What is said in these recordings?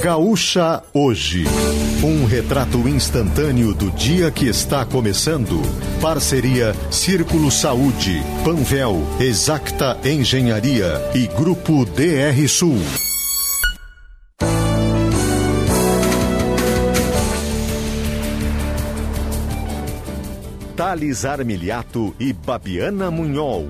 Gaúcha Hoje. Um retrato instantâneo do dia que está começando. Parceria Círculo Saúde, Panvel, Exacta Engenharia e Grupo DR Sul. Thales Armiliato e Babiana Munhol.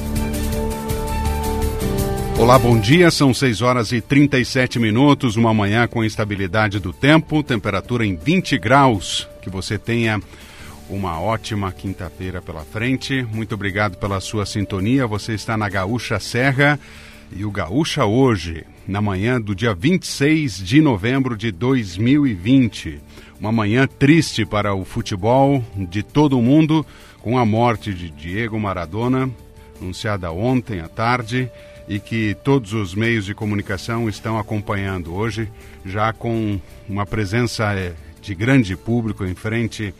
Olá, bom dia, são 6 horas e 37 minutos, uma manhã com instabilidade do tempo, temperatura em 20 graus, que você tenha uma ótima quinta-feira pela frente. Muito obrigado pela sua sintonia, você está na Gaúcha Serra e o Gaúcha Hoje, na manhã do dia 26 de novembro de 2020. Uma manhã triste para o futebol de todo o mundo, com a morte de Diego Maradona, anunciada ontem à tarde, e que todos os meios de comunicação estão acompanhando hoje, já com uma presença de grande público em frente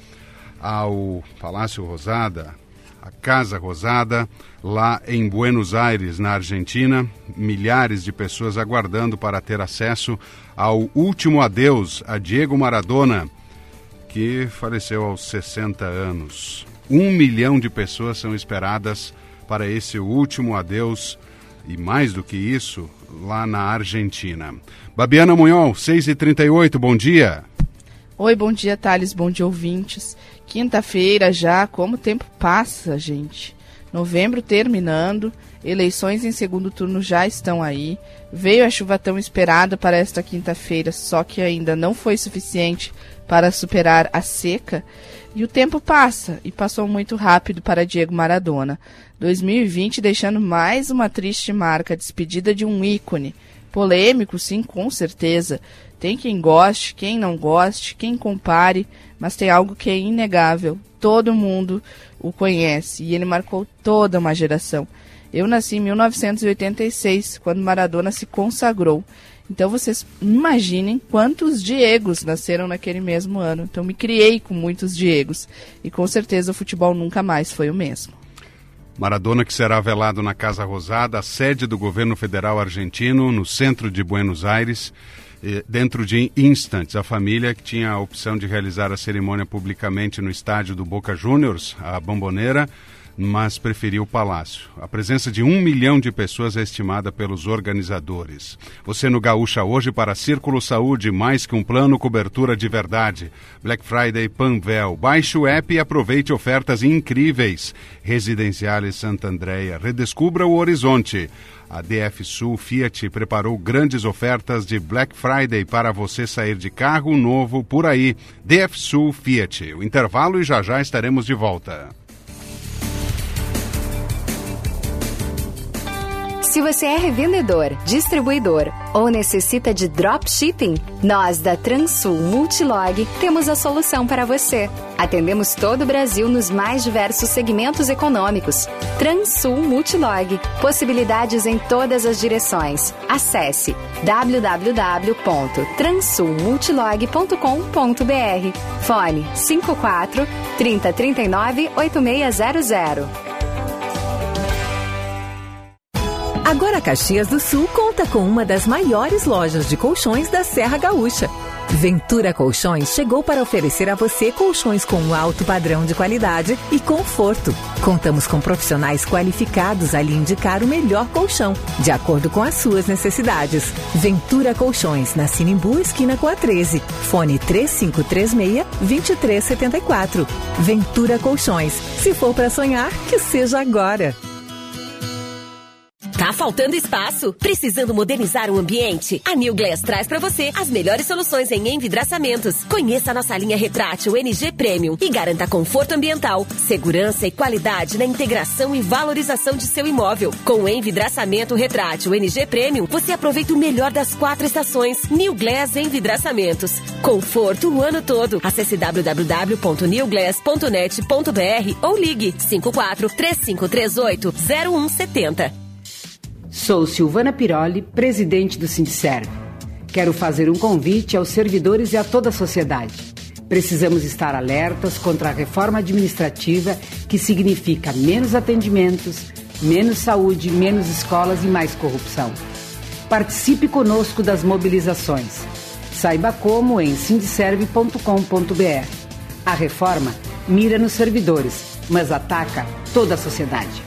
ao Palácio Rosada, a Casa Rosada, lá em Buenos Aires, na Argentina. Milhares de pessoas aguardando para ter acesso ao último adeus a Diego Maradona, que faleceu aos 60 anos. 1 milhão de pessoas são esperadas para esse último adeus, e mais do que isso, lá na Argentina. Babiana Munhol, 6h38, bom dia. Oi, bom dia, Thales, bom dia, ouvintes. Quinta-feira já, como o tempo passa, gente. Novembro terminando, eleições em segundo turno já estão aí. Veio a chuva tão esperada para esta quinta-feira, só que ainda não foi suficiente para superar a seca. E o tempo passa, e passou muito rápido para Diego Maradona. 2020 deixando mais uma triste marca, despedida de um ícone. Polêmico, sim, com certeza. Tem quem goste, quem não goste, quem compare, mas tem algo que é inegável. Todo mundo o conhece e ele marcou toda uma geração. Eu nasci em 1986, quando Maradona se consagrou. Então vocês imaginem quantos Diegos nasceram naquele mesmo ano. Então me criei com muitos Diegos. E com certeza o futebol nunca mais foi o mesmo. Maradona, que será velado na Casa Rosada, a sede do governo federal argentino, no centro de Buenos Aires. Dentro de instantes, a família, que tinha a opção de realizar a cerimônia publicamente no estádio do Boca Juniors, a Bombonera, mas preferiu o Palácio. A presença de 1 milhão de pessoas é estimada pelos organizadores. Você no Gaúcha Hoje para Círculo Saúde, mais que um plano, cobertura de verdade. Black Friday Panvel. Baixe o app e aproveite ofertas incríveis. Residenciales Santa Andrea. Redescubra o horizonte. A DF Sul Fiat preparou grandes ofertas de Black Friday para você sair de carro novo por aí. DF Sul Fiat. O intervalo e já estaremos de volta. Se você é revendedor, distribuidor ou necessita de dropshipping, nós da Transul Multilog temos a solução para você. Atendemos todo o Brasil nos mais diversos segmentos econômicos. Transul Multilog. Possibilidades em todas as direções. Acesse www.transulmultilog.com.br. Fone 54 3039 8600. Agora Caxias do Sul conta com uma das maiores lojas de colchões da Serra Gaúcha. Ventura Colchões chegou para oferecer a você colchões com um alto padrão de qualidade e conforto. Contamos com profissionais qualificados a lhe indicar o melhor colchão, de acordo com as suas necessidades. Ventura Colchões, na Sinimbu, esquina com a 13. Fone 3536-2374. Ventura Colchões. Se for para sonhar, que seja agora. Tá faltando espaço? Precisando modernizar o ambiente? A New Glass traz para você as melhores soluções em envidraçamentos. Conheça a nossa linha retrátil NG Premium e garanta conforto ambiental, segurança e qualidade na integração e valorização de seu imóvel. Com o envidraçamento retrátil NG Premium, você aproveita o melhor das 4 estações. New Glass Envidraçamentos. Conforto o ano todo. Acesse www.newglass.net.br ou ligue 54 3538 0170. Sou Silvana Piroli, presidente do Sindicerv. Quero fazer um convite aos servidores e a toda a sociedade. Precisamos estar alertas contra a reforma administrativa, que significa menos atendimentos, menos saúde, menos escolas e mais corrupção. Participe conosco das mobilizações. Saiba como em sindiserve.com.br. A reforma mira nos servidores, mas ataca toda a sociedade.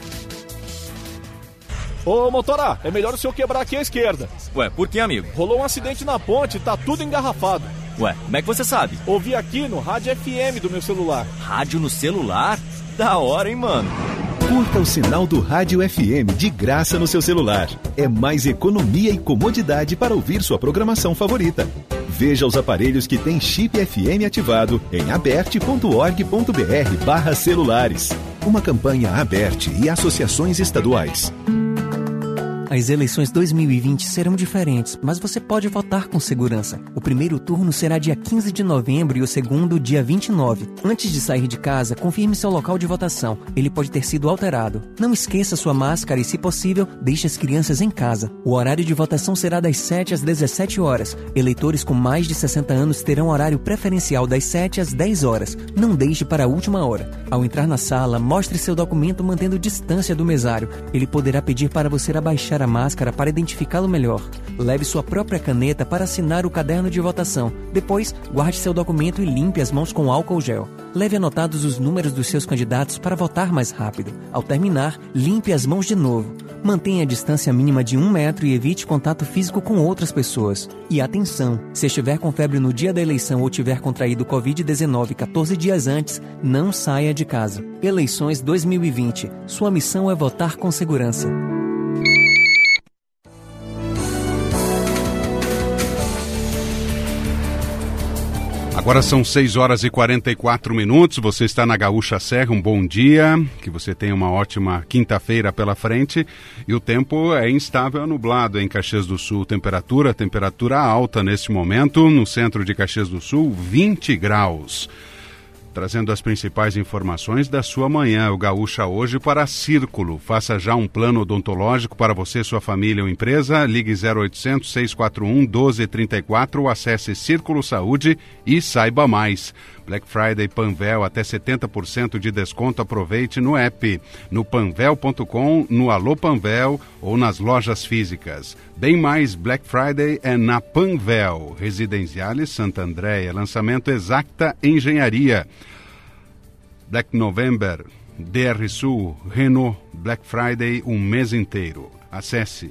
Ô, motora, é melhor o senhor quebrar aqui à esquerda. Ué, por que, amigo? Rolou um acidente na ponte e tá tudo engarrafado. Ué, como é que você sabe? Ouvi aqui no rádio FM do meu celular. Rádio no celular? Da hora, hein, mano? Curta o sinal do Rádio FM de graça no seu celular. É mais economia e comodidade para ouvir sua programação favorita. Veja os aparelhos que têm chip FM ativado em aberte.org.br/celulares. Uma campanha Aberte e associações estaduais. As eleições 2020 serão diferentes, mas você pode votar com segurança. O primeiro turno será dia 15 de novembro e o segundo dia 29. Antes de sair de casa, confirme seu local de votação. Ele pode ter sido alterado. Não esqueça sua máscara e, se possível, deixe as crianças em casa. O horário de votação será das 7 às 17 horas. Eleitores com mais de 60 anos terão horário preferencial das 7 às 10 horas. Não deixe para a última hora. Ao entrar na sala, mostre seu documento mantendo distância do mesário. Ele poderá pedir para você abaixar a máscara para identificá-lo melhor. Leve sua própria caneta para assinar o caderno de votação. Depois, guarde seu documento e limpe as mãos com álcool gel. Leve anotados os números dos seus candidatos para votar mais rápido. Ao terminar, limpe as mãos de novo. Mantenha a distância mínima de 1 metro e evite contato físico com outras pessoas. E atenção, se estiver com febre no dia da eleição ou tiver contraído Covid-19 14 dias antes, não saia de casa. Eleições 2020. Sua missão é votar com segurança. Agora são 6 horas e 44 minutos, você está na Gaúcha Serra, um bom dia, que você tenha uma ótima quinta-feira pela frente, e o tempo é instável, é nublado em Caxias do Sul, temperatura alta neste momento, no centro de Caxias do Sul, 20 graus. Trazendo as principais informações da sua manhã, o Gaúcha Hoje para Círculo. Faça já um plano odontológico para você, sua família ou empresa. Ligue 0800 641 1234 ou acesse Círculo Saúde e saiba mais. Black Friday Panvel, até 70% de desconto. Aproveite no app, no panvel.com, no Alô Panvel ou nas lojas físicas. Bem mais Black Friday é na Panvel. Residenciales Santa Andréia, lançamento Exacta Engenharia. Black November, DR Sul, Renault, Black Friday, um mês inteiro. Acesse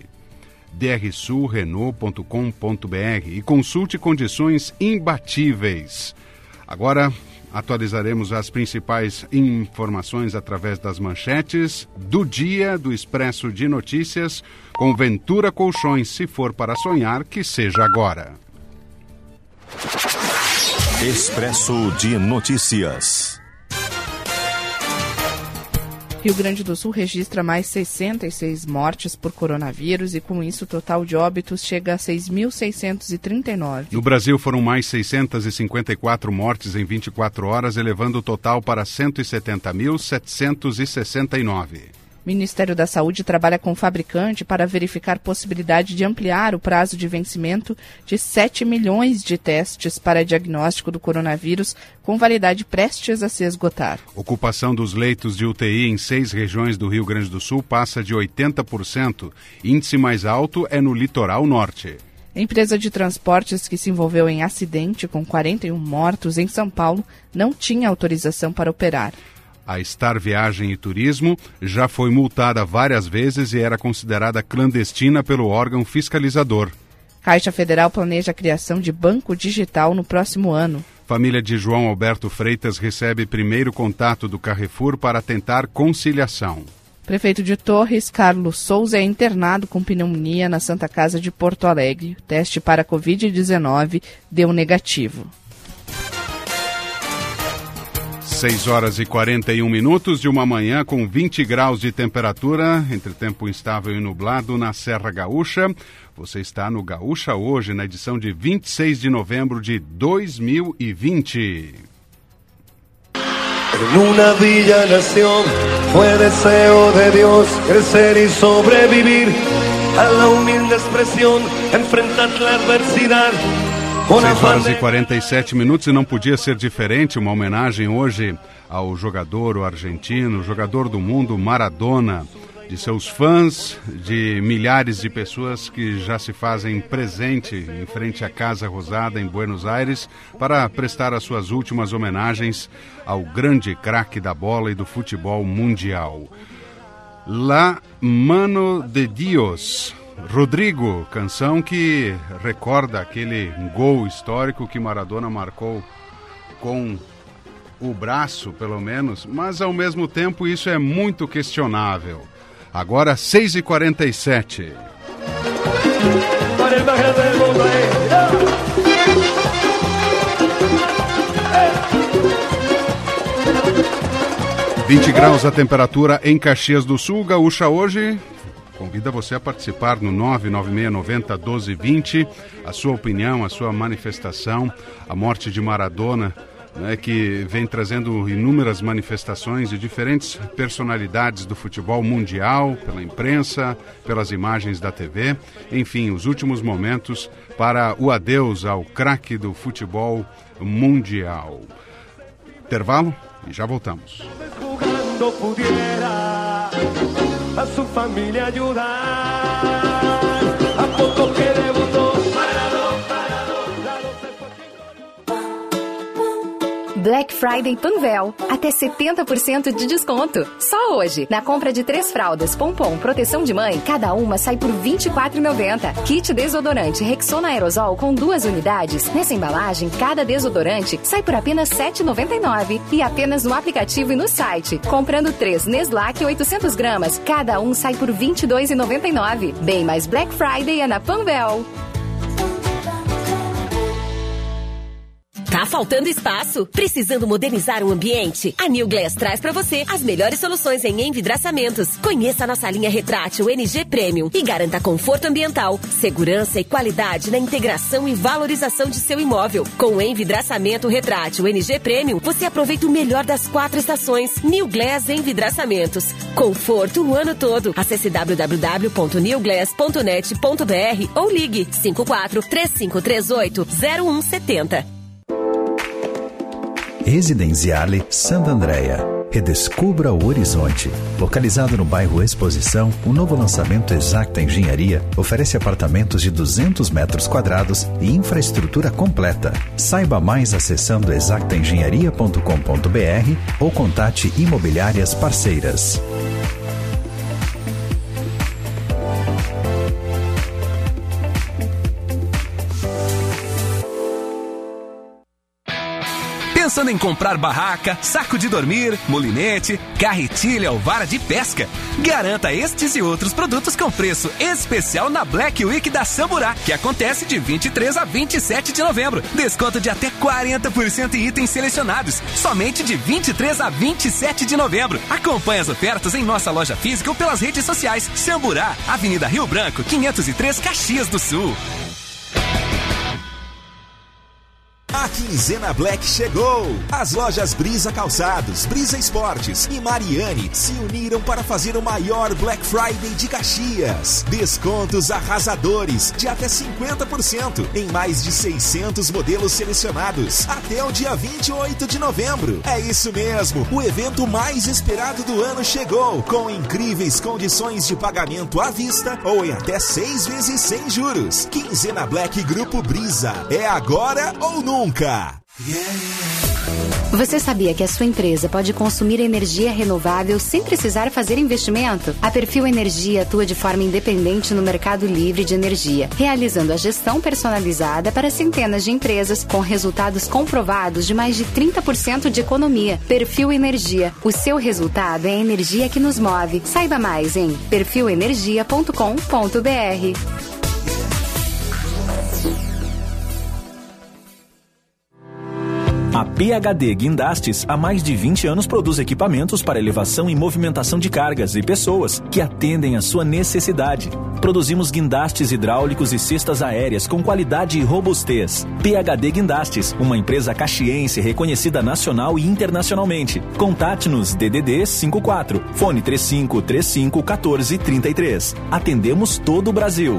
drsulrenault.com.br e consulte condições imbatíveis. Agora, atualizaremos as principais informações através das manchetes do dia do Expresso de Notícias com Ventura Colchões. Se for para sonhar, que seja agora. Expresso de Notícias. Rio Grande do Sul registra mais 66 mortes por coronavírus e, com isso, o total de óbitos chega a 6.639. No Brasil, foram mais 654 mortes em 24 horas, elevando o total para 170.769. O Ministério da Saúde trabalha com o fabricante para verificar a possibilidade de ampliar o prazo de vencimento de 7 milhões de testes para diagnóstico do coronavírus, com validade prestes a se esgotar. Ocupação dos leitos de UTI em 6 regiões do Rio Grande do Sul passa de 80%. Índice mais alto é no litoral norte. A empresa de transportes que se envolveu em acidente com 41 mortos em São Paulo não tinha autorização para operar. A Star Viagem e Turismo já foi multada várias vezes e era considerada clandestina pelo órgão fiscalizador. Caixa Federal planeja a criação de banco digital no próximo ano. Família de João Alberto Freitas recebe primeiro contato do Carrefour para tentar conciliação. Prefeito de Torres, Carlos Souza, é internado com pneumonia na Santa Casa de Porto Alegre. O teste para Covid-19 deu negativo. 6 horas e 41 minutos de uma manhã com 20 graus de temperatura, entre tempo instável e nublado na Serra Gaúcha. Você está no Gaúcha Hoje, na edição de 26 de novembro de 2020. En una villa nación fue deseo de Dios crecer y sobrevivir a la humilde expresión, enfrentar la adversidad. 6 horas e 47 minutos e não podia ser diferente, uma homenagem hoje ao jogador, o argentino, jogador do mundo, Maradona. de seus fãs, de milhares de pessoas que já se fazem presente em frente à Casa Rosada em Buenos Aires para prestar as suas últimas homenagens ao grande craque da bola e do futebol mundial. La Mano de Dios, Rodrigo, canção que recorda aquele gol histórico que Maradona marcou com o braço, pelo menos, mas ao mesmo tempo isso é muito questionável. Agora 6h47. 20 graus a temperatura em Caxias do Sul. Gaúcha hoje convida você a participar no 996901220. A sua opinião, a sua manifestação, a morte de Maradona, né, que vem trazendo inúmeras manifestações de diferentes personalidades do futebol mundial, pela imprensa, pelas imagens da TV. Enfim, os últimos momentos para o adeus ao craque do futebol mundial. Intervalo e já voltamos. A su familia ayudar, a poco que debutó Black Friday Panvel, até 70% de desconto. Só hoje, na compra de 3 fraldas Pompom Proteção de Mãe, cada uma sai por R$ 24,90. Kit desodorante Rexona Aerosol com 2 unidades. Nessa embalagem, cada desodorante sai por apenas R$ 7,99. E apenas no aplicativo e no site. Comprando 3 Neslac 800 gramas, cada um sai por R$ 22,99. Bem mais Black Friday é na Panvel. Tá faltando espaço? Precisando modernizar o ambiente? A New Glass traz pra você as melhores soluções em envidraçamentos. Conheça a nossa linha retrátil NG Premium e garanta conforto ambiental, segurança e qualidade na integração e valorização de seu imóvel. Com o envidraçamento retrátil NG Premium, você aproveita o melhor das 4 estações. New Glass Envidraçamentos. Conforto o ano todo. Acesse www.newglass.net.br ou ligue 54-3538-0170. Residenziale Santa Andrea. Redescubra o horizonte. Localizado no bairro Exposição, o novo lançamento Exacta Engenharia oferece apartamentos de 200 metros quadrados e infraestrutura completa. Saiba mais acessando exactaengenharia.com.br ou contate imobiliárias parceiras. Pensando em comprar barraca, saco de dormir, molinete, carretilha ou vara de pesca? Garanta estes e outros produtos com preço especial na Black Week da Samburá, que acontece de 23 a 27 de novembro. Desconto de até 40% em itens selecionados, somente de 23 a 27 de novembro. Acompanhe as ofertas em nossa loja física ou pelas redes sociais. Samburá, Avenida Rio Branco, 503, Caxias do Sul. A quinzena Black chegou! As lojas Brisa Calçados, Brisa Esportes e Mariane se uniram para fazer o maior Black Friday de Caxias. Descontos arrasadores de até 50% em mais de 600 modelos selecionados até o dia 28 de novembro. É isso mesmo, o evento mais esperado do ano chegou, com incríveis condições de pagamento à vista ou em até 6 vezes sem juros. Quinzena Black Grupo Brisa. É agora ou nunca? Você sabia que a sua empresa pode consumir energia renovável sem precisar fazer investimento? A Perfil Energia atua de forma independente no mercado livre de energia, realizando a gestão personalizada para centenas de empresas, com resultados comprovados de mais de 30% de economia. Perfil Energia. O seu resultado é a energia que nos move. Saiba mais em perfilenergia.com.br. A PHD Guindastes, há mais de 20 anos, produz equipamentos para elevação e movimentação de cargas e pessoas que atendem à sua necessidade. Produzimos guindastes hidráulicos e cestas aéreas com qualidade e robustez. PHD Guindastes, uma empresa caxiense reconhecida nacional e internacionalmente. Contate-nos DDD 54, fone 3535 1433. Atendemos todo o Brasil.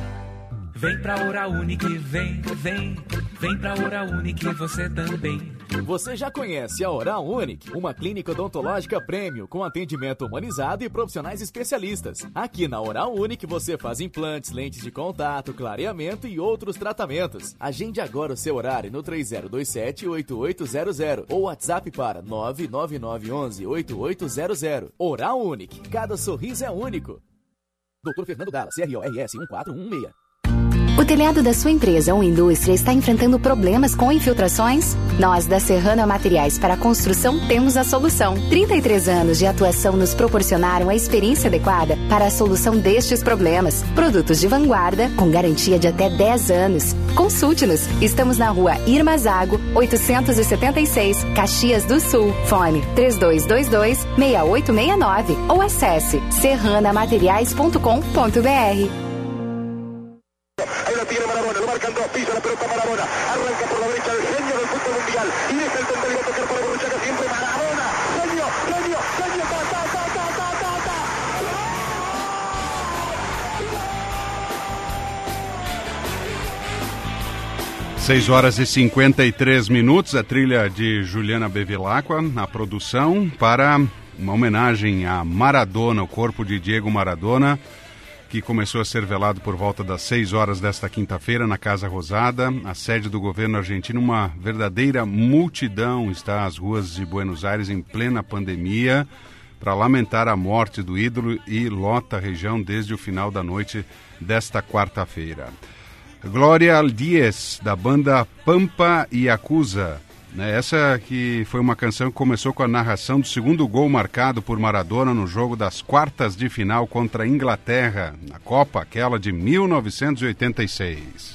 Vem pra Oral Unique, vem pra Oral Unique você também. Você já conhece a Oral Unique, uma clínica odontológica premium com atendimento humanizado e profissionais especialistas. Aqui na Oral Unique você faz implantes, lentes de contato, clareamento e outros tratamentos. Agende agora o seu horário no 3027-8800 ou WhatsApp para 99911-8800. Oral Unique, cada sorriso é único. Dr. Fernando Dalla, CRORS 14116. O telhado da sua empresa ou indústria está enfrentando problemas com infiltrações? Nós, da Serrana Materiais para a Construção, temos a solução. 33 anos de atuação nos proporcionaram a experiência adequada para a solução destes problemas. Produtos de vanguarda, com garantia de até 10 anos. Consulte-nos. Estamos na rua Irma Zago, 876, Caxias do Sul. Fone 3222-6869 ou acesse serranamateriais.com.br. Ahí lo tiene Maradona, lo marcan dos, pisa la pelota Maradona, arranca por la derecha el genio del fútbol mundial y deja el tendero a tocar para Borruchaga siempre Maradona, genio, genio, genio, ta, ta, ta, ta, ta, ta, ta. 6 horas e 53 minutos, a trilha de Juliana Bevilacqua na produção para uma homenagem a Maradona, o corpo de Diego Maradona, que começou a ser velado por volta das 6 horas desta quinta-feira na Casa Rosada, a sede do governo argentino. Uma verdadeira multidão está às ruas de Buenos Aires em plena pandemia para lamentar a morte do ídolo e lota a região desde o final da noite desta quarta-feira. Glória Dias, da banda Pampa e Acusa. Essa que foi uma canção que começou com a narração do segundo gol marcado por Maradona no jogo das quartas de final contra a Inglaterra, na Copa, aquela de 1986.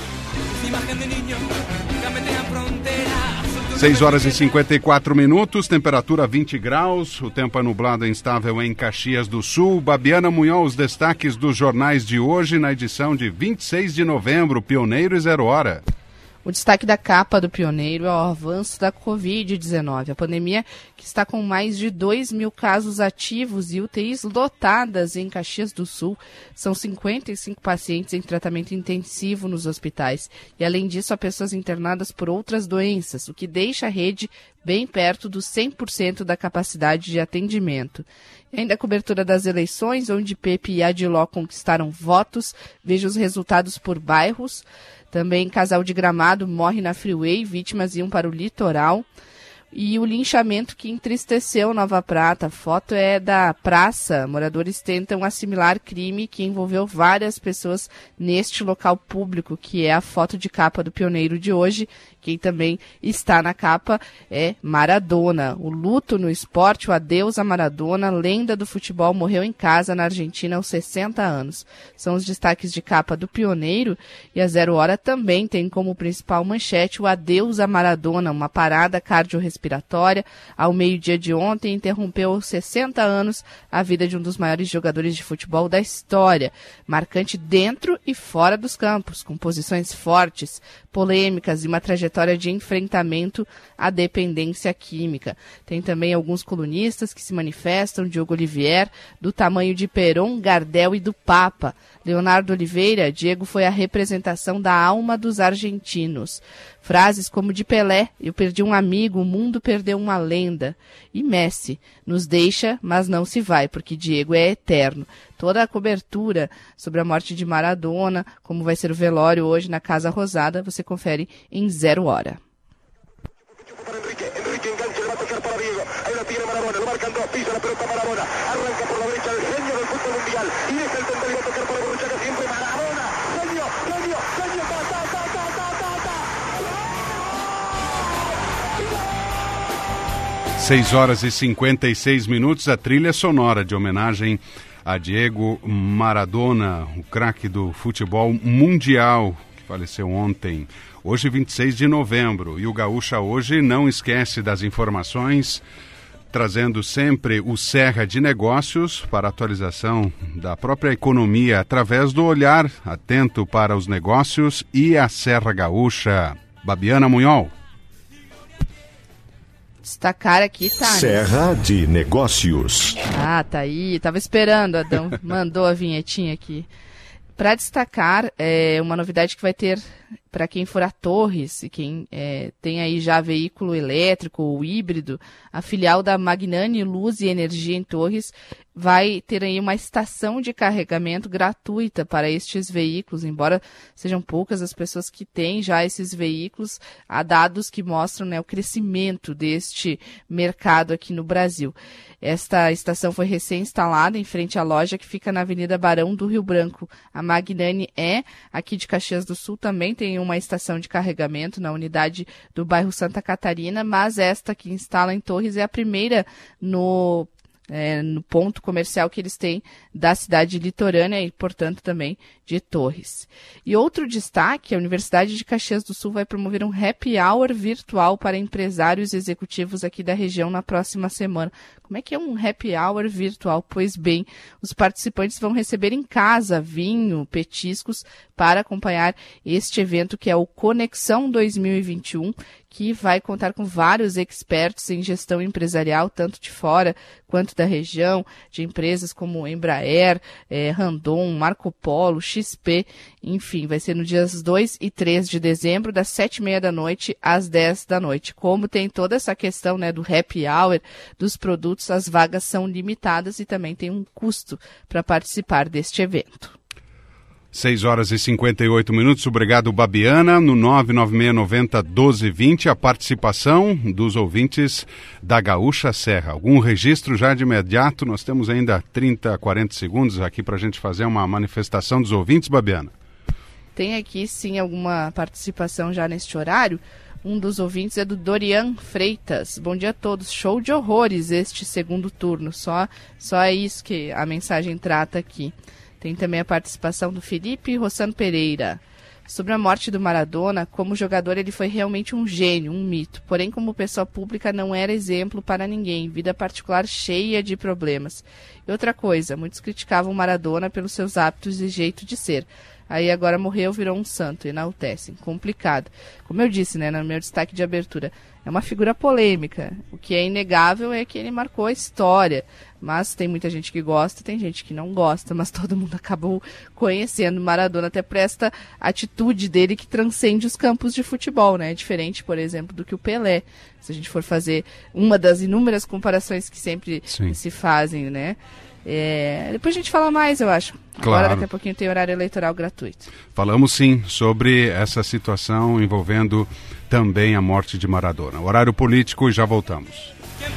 6 horas e 54 minutos, temperatura 20 graus, o tempo é nublado e instável em Caxias do Sul. Babiana Munhoz, os destaques dos jornais de hoje na edição de 26 de novembro, Pioneiro e 0 Hora. O destaque da capa do Pioneiro é o avanço da Covid-19, a pandemia que está com mais de 2.000 casos ativos e UTIs lotadas em Caxias do Sul. São 55 pacientes em tratamento intensivo nos hospitais. E, além disso, há pessoas internadas por outras doenças, o que deixa a rede bem perto dos 100% da capacidade de atendimento. E ainda a cobertura das eleições, onde Pepe e Adiló conquistaram votos. Veja os resultados por bairros. Também casal de Gramado morre na Freeway, vítimas iam para o litoral. E o linchamento que entristeceu Nova Prata. A foto é da praça. Moradores tentam assimilar crime que envolveu várias pessoas neste local público, que é a foto de capa do Pioneiro de hoje. Quem também está na capa é Maradona. O luto no esporte, o adeus a Maradona, lenda do futebol, morreu em casa na Argentina aos 60 anos. São os destaques de capa do Pioneiro, e a 0 Hora também tem como principal manchete o adeus a Maradona, uma parada cardiorrespiratória ao meio-dia de ontem interrompeu aos 60 anos a vida de um dos maiores jogadores de futebol da história, marcante dentro e fora dos campos, com posições fortes, polêmicas e uma trajetória de enfrentamento à dependência química. Tem também alguns colunistas que se manifestam, Diogo Olivier, do tamanho de Perón, Gardel e do Papa. Leonardo Oliveira, Diego foi a representação da alma dos argentinos. Frases como de Pelé, eu perdi um amigo, o mundo perdeu uma lenda. E Messi, nos deixa, mas não se vai, porque Diego é eterno. Toda a cobertura sobre a morte de Maradona, como vai ser o velório hoje na Casa Rosada, você confere em 0 Hora. Enrique engancha, le va a tocar para Diego, ahí lo tiene Maradona, lo marcan dos, pisa la pelota Maradona, arranca por la derecha el genio del fútbol mundial y deja el tendero y va a tocar para Borruchaga siempre Maradona, genio, genio, genio, ta, ta, ta, ta, ta, ta, ta. 6 horas e 56 minutos, a trilha sonora de homenagem a Diego Maradona, o craque do futebol mundial, que faleceu ontem. Hoje, 26 de novembro, e o Gaúcha hoje não esquece das informações, trazendo sempre o Serra de Negócios para atualização da própria economia através do olhar atento para os negócios e a Serra Gaúcha. Babiana Munhoz. Destacar aqui, tá? Serra de Negócios. Ah, tá aí. Tava esperando, Adão. Mandou a vinhetinha aqui. Para destacar, uma novidade que vai ter para quem for a Torres e quem tem aí já veículo elétrico ou híbrido, a filial da Magnani Luz e Energia em Torres vai ter aí uma estação de carregamento gratuita para estes veículos, embora sejam poucas as pessoas que têm já esses veículos. Há dados que mostram, né, o crescimento deste mercado aqui no Brasil. Esta estação foi recém-instalada em frente à loja que fica na Avenida Barão do Rio Branco. A Magnani aqui de Caxias do Sul, também tem uma estação de carregamento na unidade do bairro Santa Catarina, mas esta que instala em Torres é a primeira no ponto comercial que eles têm da cidade litorânea e, portanto, também de Torres. E outro destaque, a Universidade de Caxias do Sul vai promover um happy hour virtual para empresários e executivos aqui da região na próxima semana. Como é que é um happy hour virtual? Pois bem, os participantes vão receber em casa vinho, petiscos para acompanhar este evento que é o Conexão 2021, que vai contar com vários experts em gestão empresarial, tanto de fora quanto da região, de empresas como Embraer, Randon, Marco Polo, XP, enfim, vai ser nos dias 2 e 3 de dezembro, das 7h30 da noite às 10 da noite. Como tem toda essa questão, né, do happy hour, dos produtos, as vagas são limitadas e também tem um custo para participar deste evento. 6h58. Obrigado, Babiana. No 99690-1220, a participação dos ouvintes da Gaúcha Serra. Algum registro já de imediato? Nós temos ainda 30, 40 segundos aqui para a gente fazer uma manifestação dos ouvintes, Babiana. Tem aqui, sim, alguma participação já neste horário. Um dos ouvintes é do Dorian Freitas. Bom dia a todos. Show de horrores este segundo turno. Só é isso que a mensagem trata aqui. Tem também a participação do Felipe Rossano Pereira. Sobre a morte do Maradona, como jogador ele foi realmente um gênio, um mito. Porém, como pessoa pública não era exemplo para ninguém. Vida particular cheia de problemas. E outra coisa, muitos criticavam Maradona pelos seus hábitos e jeito de ser. Aí agora morreu, virou um santo, enaltecem. Complicado. Como eu disse, né, no meu destaque de abertura, é uma figura polêmica. O que é inegável é que ele marcou a história. Mas tem muita gente que gosta, tem gente que não gosta, mas todo mundo acabou conhecendo Maradona até por esta atitude dele que transcende os campos de futebol, né? É diferente, por exemplo, do que o Pelé. Se a gente for fazer uma das inúmeras comparações que sempre se fazem, né? Depois a gente fala mais, eu acho. Claro. Agora, daqui a pouquinho, tem horário eleitoral gratuito. Falamos sim sobre essa situação envolvendo também a morte de Maradona. Horário político e já voltamos.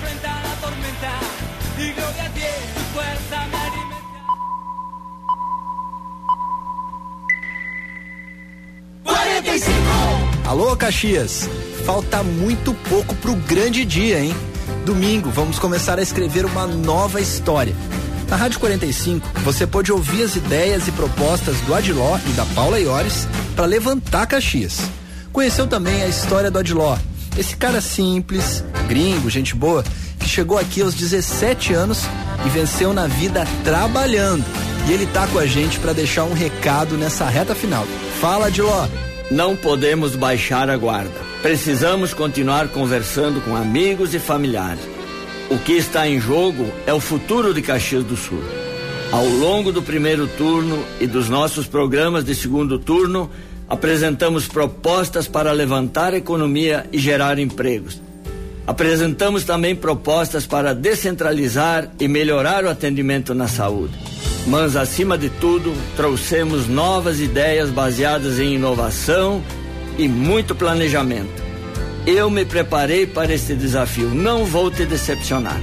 Alô, Caxias! Falta muito pouco pro grande dia, hein? Domingo, vamos começar a escrever uma nova história. Na Rádio 45, você pode ouvir as ideias e propostas do Adiló e da Paula Iores para levantar Caxias. Conheceu também a história do Adiló, esse cara simples, gringo, gente boa, que chegou aqui aos 17 anos e venceu na vida trabalhando. E ele tá com a gente para deixar um recado nessa reta final. Fala, Adiló! Não podemos baixar a guarda. Precisamos continuar conversando com amigos e familiares. O que está em jogo é o futuro de Caxias do Sul. Ao longo do primeiro turno e dos nossos programas de segundo turno, apresentamos propostas para levantar a economia e gerar empregos. Apresentamos também propostas para descentralizar e melhorar o atendimento na saúde. Mas, acima de tudo, trouxemos novas ideias baseadas em inovação e muito planejamento. Eu me preparei para este desafio, não vou te decepcionar.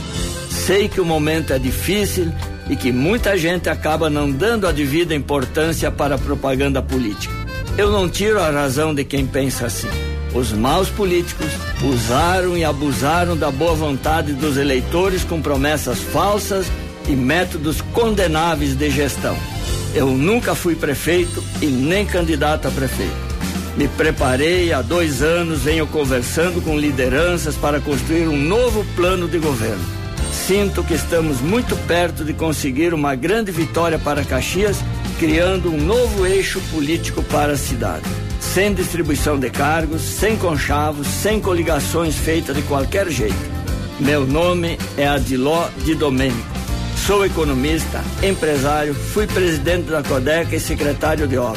Sei que o momento é difícil e que muita gente acaba não dando a devida importância para a propaganda política. Eu não tiro a razão de quem pensa assim. Os maus políticos usaram e abusaram da boa vontade dos eleitores com promessas falsas e métodos condenáveis de gestão. Eu nunca fui prefeito e nem candidato a prefeito. Me preparei há 2 anos, venho conversando com lideranças para construir um novo plano de governo. Sinto que estamos muito perto de conseguir uma grande vitória para Caxias, criando um novo eixo político para a cidade. Sem distribuição de cargos, sem conchavos, sem coligações feitas de qualquer jeito. Meu nome é Adiló de Domênico. Sou economista, empresário, fui presidente da Codeca e secretário de obras.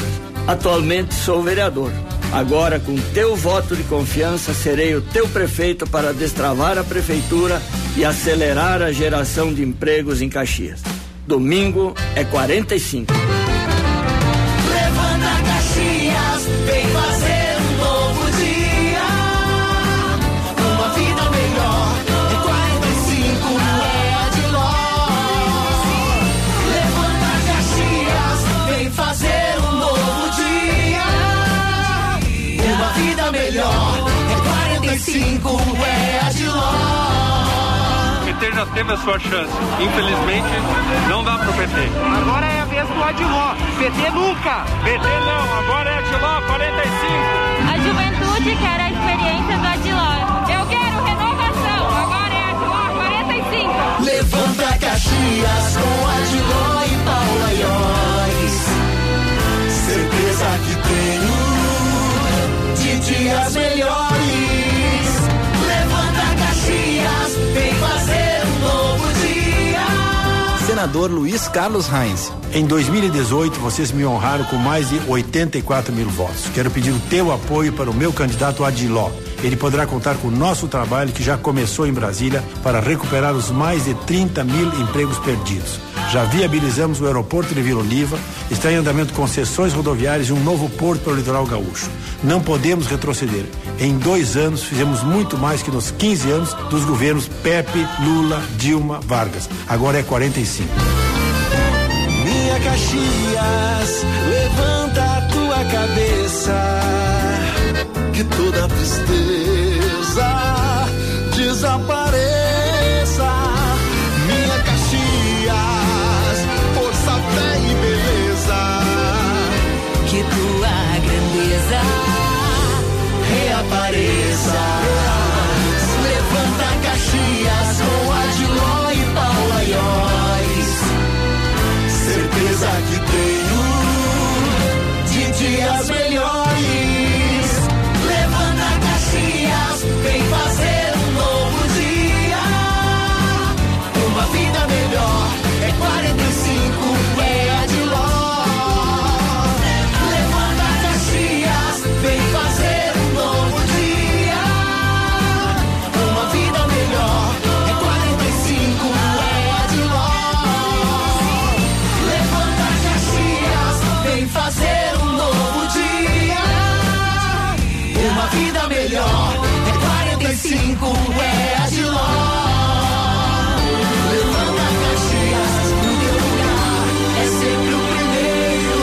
Atualmente sou vereador. Agora, com teu voto de confiança, serei o teu prefeito para destravar a prefeitura e acelerar a geração de empregos em Caxias. Domingo é 45. Levanta Caxias, vem fazer um novo dia. Uma vida melhor, é 45, é a de nós. Levanta Caxias, vem fazer um novo dia. Uma vida melhor, é 45, é a de nós. O PT já teve a sua chance. Infelizmente, não dá pro PT. Agora é a vez do Adiló. PT nunca. PT não, agora é Adiló 45. A juventude quer a experiência do Adiló. Eu quero renovação. Agora é Adiló 45. Levanta Caxias com Adiló e Paula Ióis. Certeza que tenho de dias melhores. Levanta Caxias, vem fazer um novo dia. Senador Luiz Carlos Reins, em 2018 vocês me honraram com mais de 84 mil votos. Quero pedir o teu apoio para o meu candidato Adiló. Ele poderá contar com o nosso trabalho que já começou em Brasília para recuperar os mais de 30 mil empregos perdidos. Já viabilizamos o aeroporto de Vila Oliva, está em andamento concessões rodoviárias e um novo porto para o litoral gaúcho. Não podemos retroceder. Em 2 anos fizemos muito mais que nos 15 anos dos governos Pepe, Lula, Dilma, Vargas. Agora é 45. Minha Caxias, levanta a tua cabeça, que toda tristeza desapareça. Minha Caxias, força, fé e beleza, Que tua grandeza reapareça. Levanta Caxias com Adiló e Paula Ióis. Certeza que tenho de dias melhores. Levanta Caxias, vem fazer um novo dia. Uma vida melhor, é 45, é Adiló. Levanta Caxias, vem fazer um novo dia. Uma vida melhor, é 45, é Adiló. Levanta Caxias, vem fazer um novo dia. Uma vida melhor, é 45, é Adiló. Levanta Caxias, no teu lugar, é sempre o primeiro.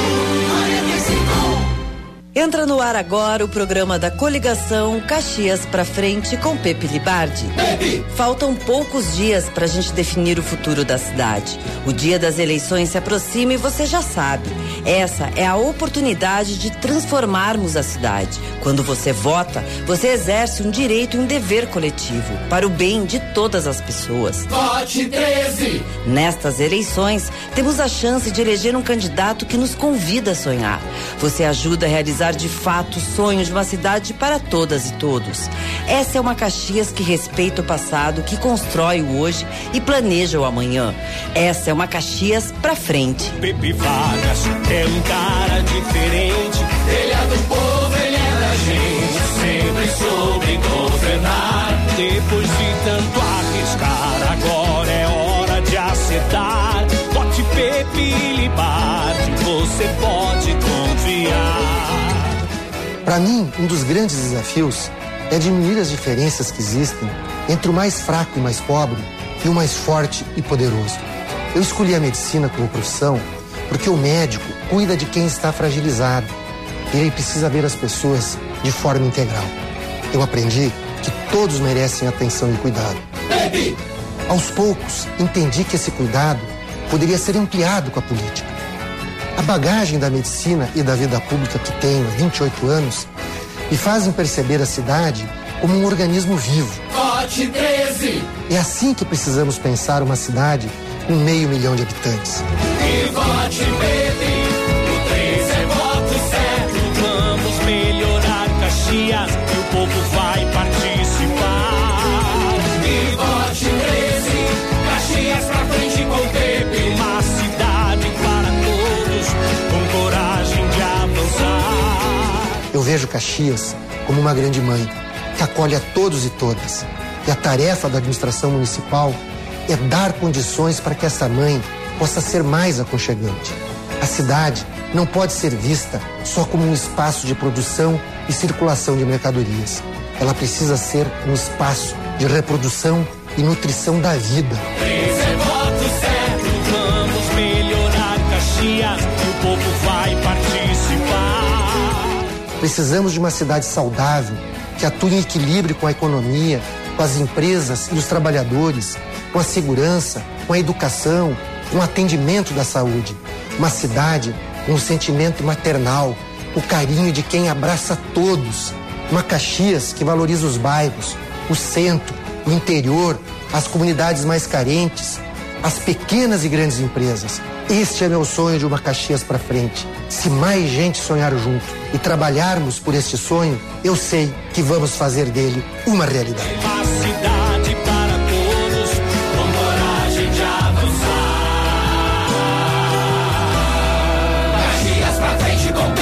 45. Entra no ar agora o programa da coligação Caxias pra Frente com Pepe Libardi. Faltam poucos dias pra gente definir o futuro da cidade. O dia das eleições se aproxima e você já sabe. Essa é a oportunidade de transformarmos a cidade. Quando você vota, você exerce um direito e um dever coletivo para o bem de todas as pessoas. Vote 13. Nestas eleições, temos a chance de eleger um candidato que nos convida a sonhar. Você ajuda a realizar de fato o sonho de uma cidade para todas e todos. Essa é uma Caxias que respeita o passado, que constrói o hoje e planeja o amanhã. Essa é uma Caxias pra frente. Pepe Vargas é um cara diferente. Ele é do povo, ele é da gente. Sempre soube governar. Depois de tanto arriscar, agora é hora de acertar. Vote Pepe Libardi, você pode confiar. Para mim, um dos grandes desafios é diminuir as diferenças que existem entre o mais fraco e mais pobre e o mais forte e poderoso. Eu escolhi a medicina como profissão porque o médico cuida de quem está fragilizado. Ele precisa ver as pessoas de forma integral. Eu aprendi que todos merecem atenção e cuidado. Pepe! Aos poucos, entendi que esse cuidado poderia ser ampliado com a política. A bagagem da medicina e da vida pública que tenho há 28 anos me fazem perceber a cidade como um organismo vivo. Vote 13! É assim que precisamos pensar uma cidade com 500 mil de habitantes. E vote Pepe, o 13 é voto certo. Vamos melhorar Caxias e o povo vai participar. E vote 13, Caxias pra frente com Pepe. Uma cidade para todos, com coragem de avançar. Eu vejo Caxias como uma grande mãe, que acolhe a todos e todas. E a tarefa da administração municipal é dar condições para que essa mãe possa ser mais aconchegante. A cidade não pode ser vista só como um espaço de produção e circulação de mercadorias. Ela precisa ser um espaço de reprodução e nutrição da vida. Voto certo, vamos melhorar Caxias, o povo vai participar. Precisamos de uma cidade saudável, que atue em equilíbrio com a economia, com as empresas e os trabalhadores, com a segurança, com a educação, com o atendimento da saúde. Uma cidade com um sentimento maternal, o carinho de quem abraça todos. Uma Caxias que valoriza os bairros, o centro, o interior, as comunidades mais carentes, as pequenas e grandes empresas. Este é meu sonho de uma Caxias para frente. Se mais gente sonhar junto e trabalharmos por este sonho, eu sei que vamos fazer dele uma realidade. A cidade para todos, com coragem de avançar. Caxias pra frente com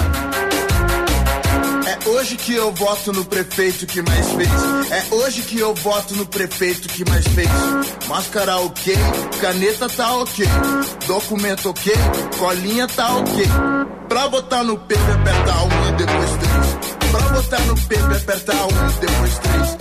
É hoje que eu voto no prefeito que mais fez. É hoje que eu voto no prefeito que mais fez. Máscara ok, caneta tá ok, documento ok, colinha tá ok. Pra botar no PP apertar 1 e depois 3. Pra botar no PP apertar 1 e depois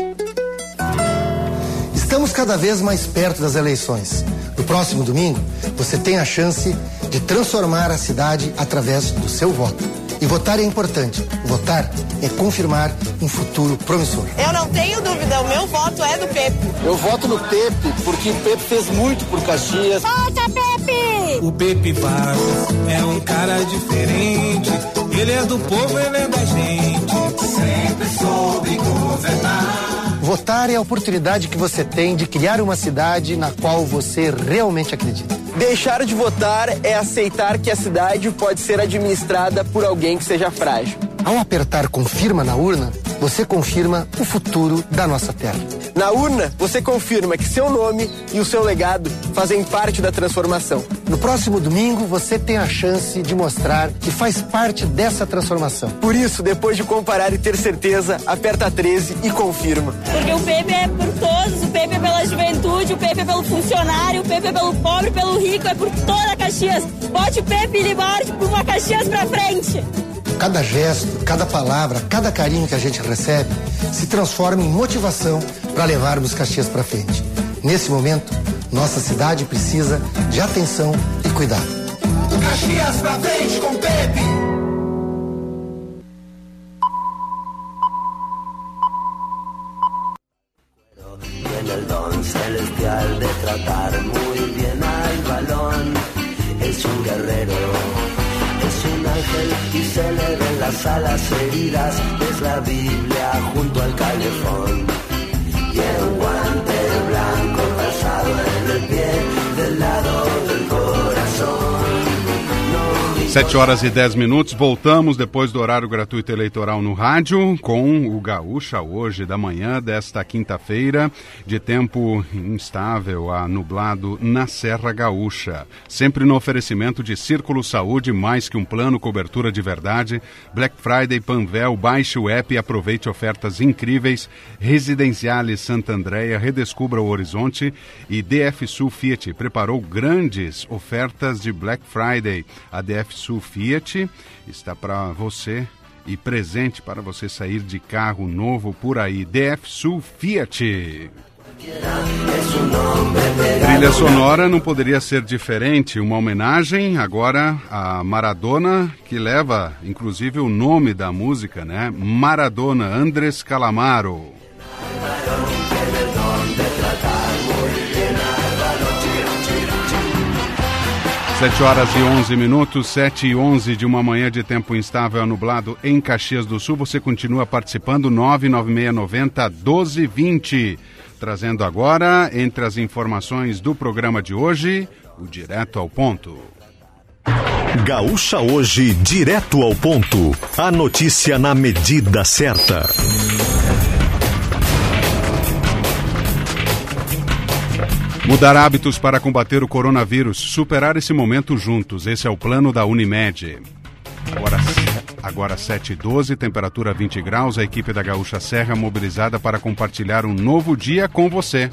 3. Estamos cada vez mais perto das eleições. No próximo domingo, você tem a chance de transformar a cidade através do seu voto. E votar é importante. Votar é confirmar um futuro promissor. Eu não tenho dúvida, o meu voto é do Pepe. Eu voto no Pepe porque o Pepe fez muito por Caxias. Vota, Pepe! O Pepe Vargas é um cara diferente. Ele é do povo, ele é da gente. Sempre soube governar. Votar é a oportunidade que você tem de criar uma cidade na qual você realmente acredita. Deixar de votar é aceitar que a cidade pode ser administrada por alguém que seja frágil. Ao apertar confirma na urna, você confirma o futuro da nossa terra. Na urna, você confirma que seu nome e o seu legado fazem parte da transformação. No próximo domingo, você tem a chance de mostrar que faz parte dessa transformação. Por isso, depois de comparar e ter certeza, aperta 13 e confirma. Porque o PP é por todos, o PP é pela juventude, o PP é pelo funcionário, o PP é pelo pobre, pelo rico, é por toda a Caxias. Bote o PP Libardi por uma Caxias pra frente. Cada gesto, cada palavra, cada carinho que a gente recebe se transforma em motivação para levarmos Caxias para frente. Nesse momento, nossa cidade precisa de atenção e cuidado. Caxias pra frente com Pepe! Tiene el don celestial de tratar muy bien al balón. Es un guerrero. Es un ángel y se le ven las alas heridas. Es la Biblia junto al calefón. Tiene un guante blanco calzado en el pie del lado del corazón. 7h10, voltamos depois do horário gratuito eleitoral no rádio com o Gaúcha hoje da manhã desta quinta-feira, de tempo instável a nublado na Serra Gaúcha. Sempre no oferecimento de Círculo Saúde, mais que um plano, cobertura de verdade. Black Friday Panvel, baixe o app e aproveite ofertas incríveis. Residenciales Santa Andréia, redescubra o horizonte. E DF Sul Fiat preparou grandes ofertas de Black Friday. A DF Sul Fiat está para você e presente para você sair de carro novo por aí. DF Sul Fiat. Trilha sonora não poderia ser diferente, uma homenagem agora a Maradona, que leva inclusive o nome da música, né? Maradona, Andrés Calamaro. 7h11, 7h11 de uma manhã de tempo instável, nublado em Caxias do Sul. Você continua participando, 99690-1220. Trazendo agora, entre as informações do programa de hoje, o Direto ao Ponto. Gaúcha Hoje, direto ao ponto. A notícia na medida certa. Mudar hábitos para combater o coronavírus, superar esse momento juntos. Esse é o plano da Unimed. Agora 7h12, temperatura 20 graus, a equipe da Gaúcha Serra mobilizada para compartilhar um novo dia com você.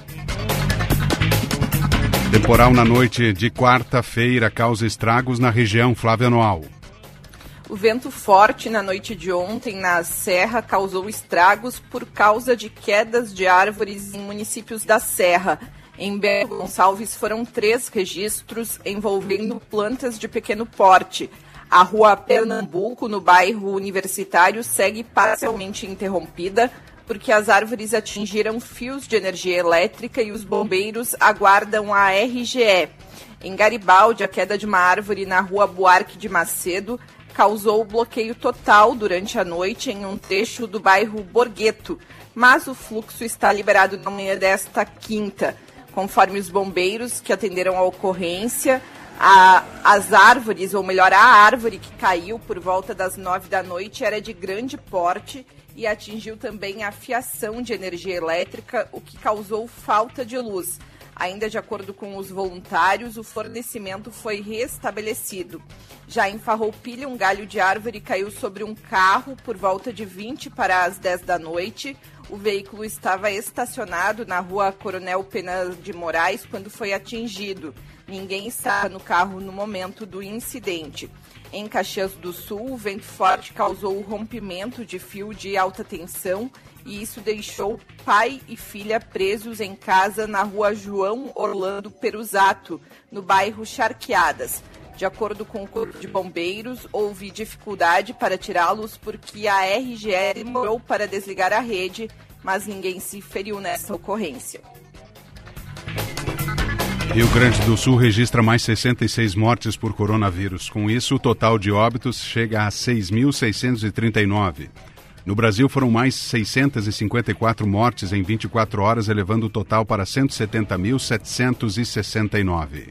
Temporal na noite de quarta-feira causa estragos na região. Flávia Noal. O vento forte na noite de ontem na Serra causou estragos por causa de quedas de árvores em municípios da Serra. Em Bento Gonçalves foram 3 registros envolvendo plantas de pequeno porte. A rua Pernambuco, no bairro Universitário, segue parcialmente interrompida porque as árvores atingiram fios de energia elétrica e os bombeiros aguardam a RGE. Em Garibaldi, a queda de uma árvore na rua Buarque de Macedo causou bloqueio total durante a noite em um trecho do bairro Borgheto, mas o fluxo está liberado na manhã desta quinta. Conforme os bombeiros que atenderam a ocorrência, as árvores, ou melhor, a árvore que caiu por volta das 9 da noite era de grande porte e atingiu também a fiação de energia elétrica, o que causou falta de luz. Ainda de acordo com os voluntários, o fornecimento foi restabelecido. Já em Farroupilha, um galho de árvore caiu sobre um carro por volta de 20 para as 10 da noite. O veículo estava estacionado na rua Coronel Pena de Moraes quando foi atingido. Ninguém estava no carro no momento do incidente. Em Caxias do Sul, o vento forte causou o rompimento de fio de alta tensão e isso deixou pai e filha presos em casa na rua João Orlando Peruzato, no bairro Charqueadas. De acordo com o Corpo de Bombeiros, houve dificuldade para tirá-los porque a RGE demorou para desligar a rede, mas ninguém se feriu nessa ocorrência. Rio Grande do Sul registra mais 66 mortes por coronavírus. Com isso, o total de óbitos chega a 6.639. No Brasil, foram mais 654 mortes em 24 horas, elevando o total para 170.769.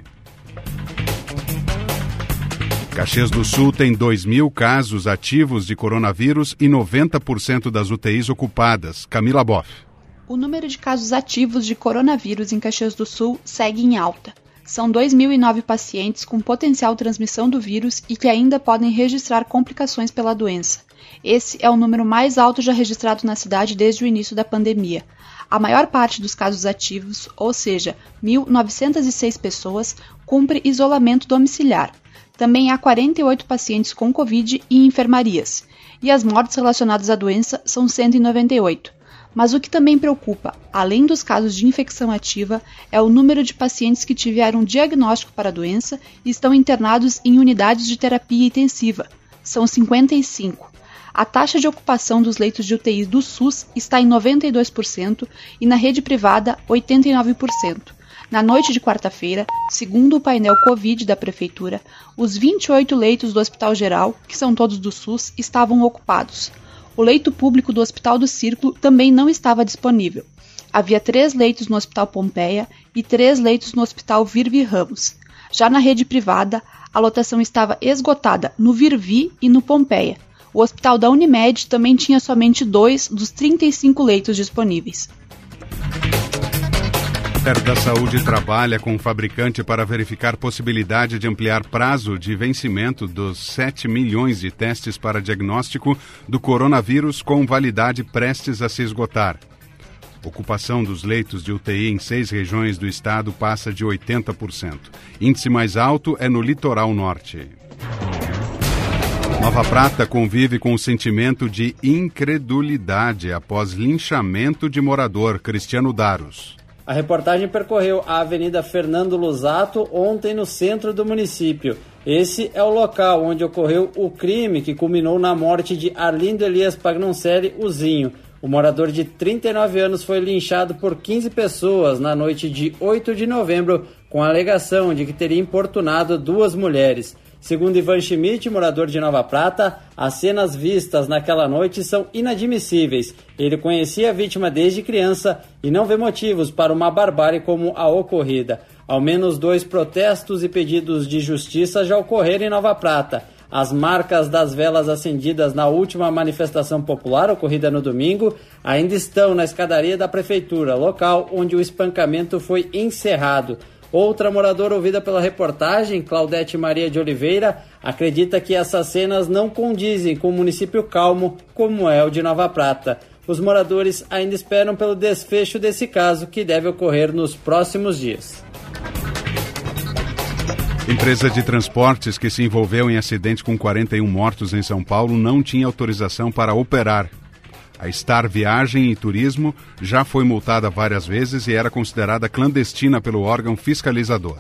Caxias do Sul tem 2.000 casos ativos de coronavírus e 90% das UTIs ocupadas. Camila Boff. O número de casos ativos de coronavírus em Caxias do Sul segue em alta. São 2.009 pacientes com potencial transmissão do vírus e que ainda podem registrar complicações pela doença. Esse é o número mais alto já registrado na cidade desde o início da pandemia. A maior parte dos casos ativos, ou seja, 1.906 pessoas, cumpre isolamento domiciliar. Também há 48 pacientes com Covid e enfermarias. E as mortes relacionadas à doença são 198. Mas o que também preocupa, além dos casos de infecção ativa, é o número de pacientes que tiveram diagnóstico para a doença e estão internados em unidades de terapia intensiva. São 55. A taxa de ocupação dos leitos de UTI do SUS está em 92% e na rede privada, 89%. Na noite de quarta-feira, segundo o painel Covid da Prefeitura, os 28 leitos do Hospital Geral, que são todos do SUS, estavam ocupados. O leito público do Hospital do Círculo também não estava disponível. Havia 3 leitos no Hospital Pompeia e 3 leitos no Hospital Virvi Ramos. Já na rede privada, a lotação estava esgotada no Virvi e no Pompeia. O Hospital da Unimed também tinha somente 2 dos 35 leitos disponíveis. O Ministério da Saúde trabalha com o fabricante para verificar possibilidade de ampliar prazo de vencimento dos 7 milhões de testes para diagnóstico do coronavírus com validade prestes a se esgotar. Ocupação dos leitos de UTI em 6 regiões do estado passa de 80%. Índice mais alto é no litoral norte. Nova Prata convive com o sentimento de incredulidade após linchamento de morador. Cristiano Daros. A reportagem percorreu a Avenida Fernando Lusato ontem no centro do município. Esse é o local onde ocorreu o crime que culminou na morte de Arlindo Elias Pagnoncelli, o Zinho. O morador de 39 anos foi linchado por 15 pessoas na noite de 8 de novembro, com a alegação de que teria importunado 2 mulheres. Segundo Ivan Schmidt, morador de Nova Prata, as cenas vistas naquela noite são inadmissíveis. Ele conhecia a vítima desde criança e não vê motivos para uma barbárie como a ocorrida. Ao menos 2 protestos e pedidos de justiça já ocorreram em Nova Prata. As marcas das velas acendidas na última manifestação popular, ocorrida no domingo, ainda estão na escadaria da prefeitura, local onde o espancamento foi encerrado. Outra moradora ouvida pela reportagem, Claudete Maria de Oliveira, acredita que essas cenas não condizem com o município calmo como é o de Nova Prata. Os moradores ainda esperam pelo desfecho desse caso, que deve ocorrer nos próximos dias. Empresa de transportes que se envolveu em acidente com 41 mortos em São Paulo não tinha autorização para operar. A Star Viagem e Turismo já foi multada várias vezes e era considerada clandestina pelo órgão fiscalizador.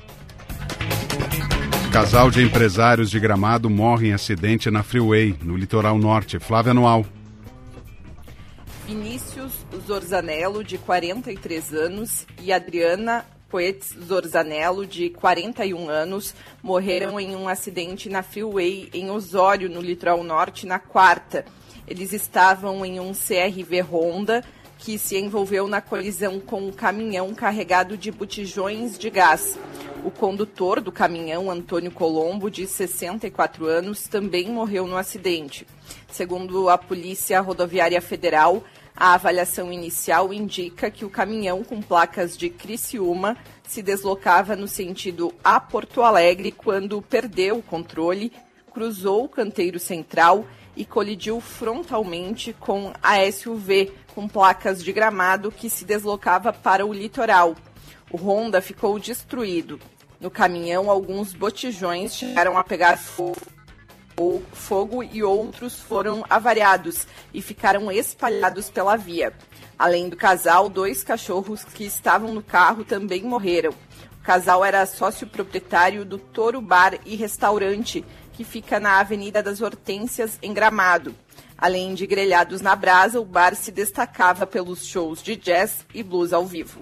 Casal de empresários de Gramado morre em acidente na Freeway, no litoral norte. Flávia Anual. Vinícius Zorzanello, de 43 anos, e Adriana Coetz Zorzanello, de 41 anos, morreram em um acidente na Freeway, em Osório, no litoral norte, na quarta. Eles estavam em um CRV Honda que se envolveu na colisão com um caminhão carregado de botijões de gás. O condutor do caminhão, Antônio Colombo, de 64 anos, também morreu no acidente. Segundo a Polícia Rodoviária Federal, a avaliação inicial indica que o caminhão com placas de Criciúma se deslocava no sentido a Porto Alegre quando perdeu o controle, cruzou o canteiro central e colidiu frontalmente com a SUV com placas de Gramado que se deslocava para o litoral. O Honda ficou destruído. No caminhão, alguns botijões chegaram a pegar fogo e outros foram avariados e ficaram espalhados pela via. Além do casal, 2 cachorros que estavam no carro também morreram. O casal era sócio proprietário do Toro Bar e Restaurante, que fica na Avenida das Hortênsias, em Gramado. Além de grelhados na brasa, o bar se destacava pelos shows de jazz e blues ao vivo.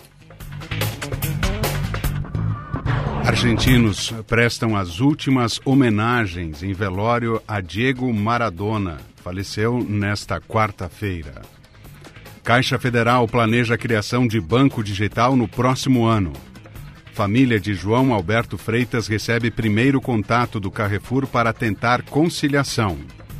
Argentinos prestam as últimas homenagens em velório a Diego Maradona. Faleceu nesta quarta-feira. Caixa Federal planeja a criação de banco digital no próximo ano. Família de João Alberto Freitas recebe primeiro contato do Carrefour para tentar conciliação.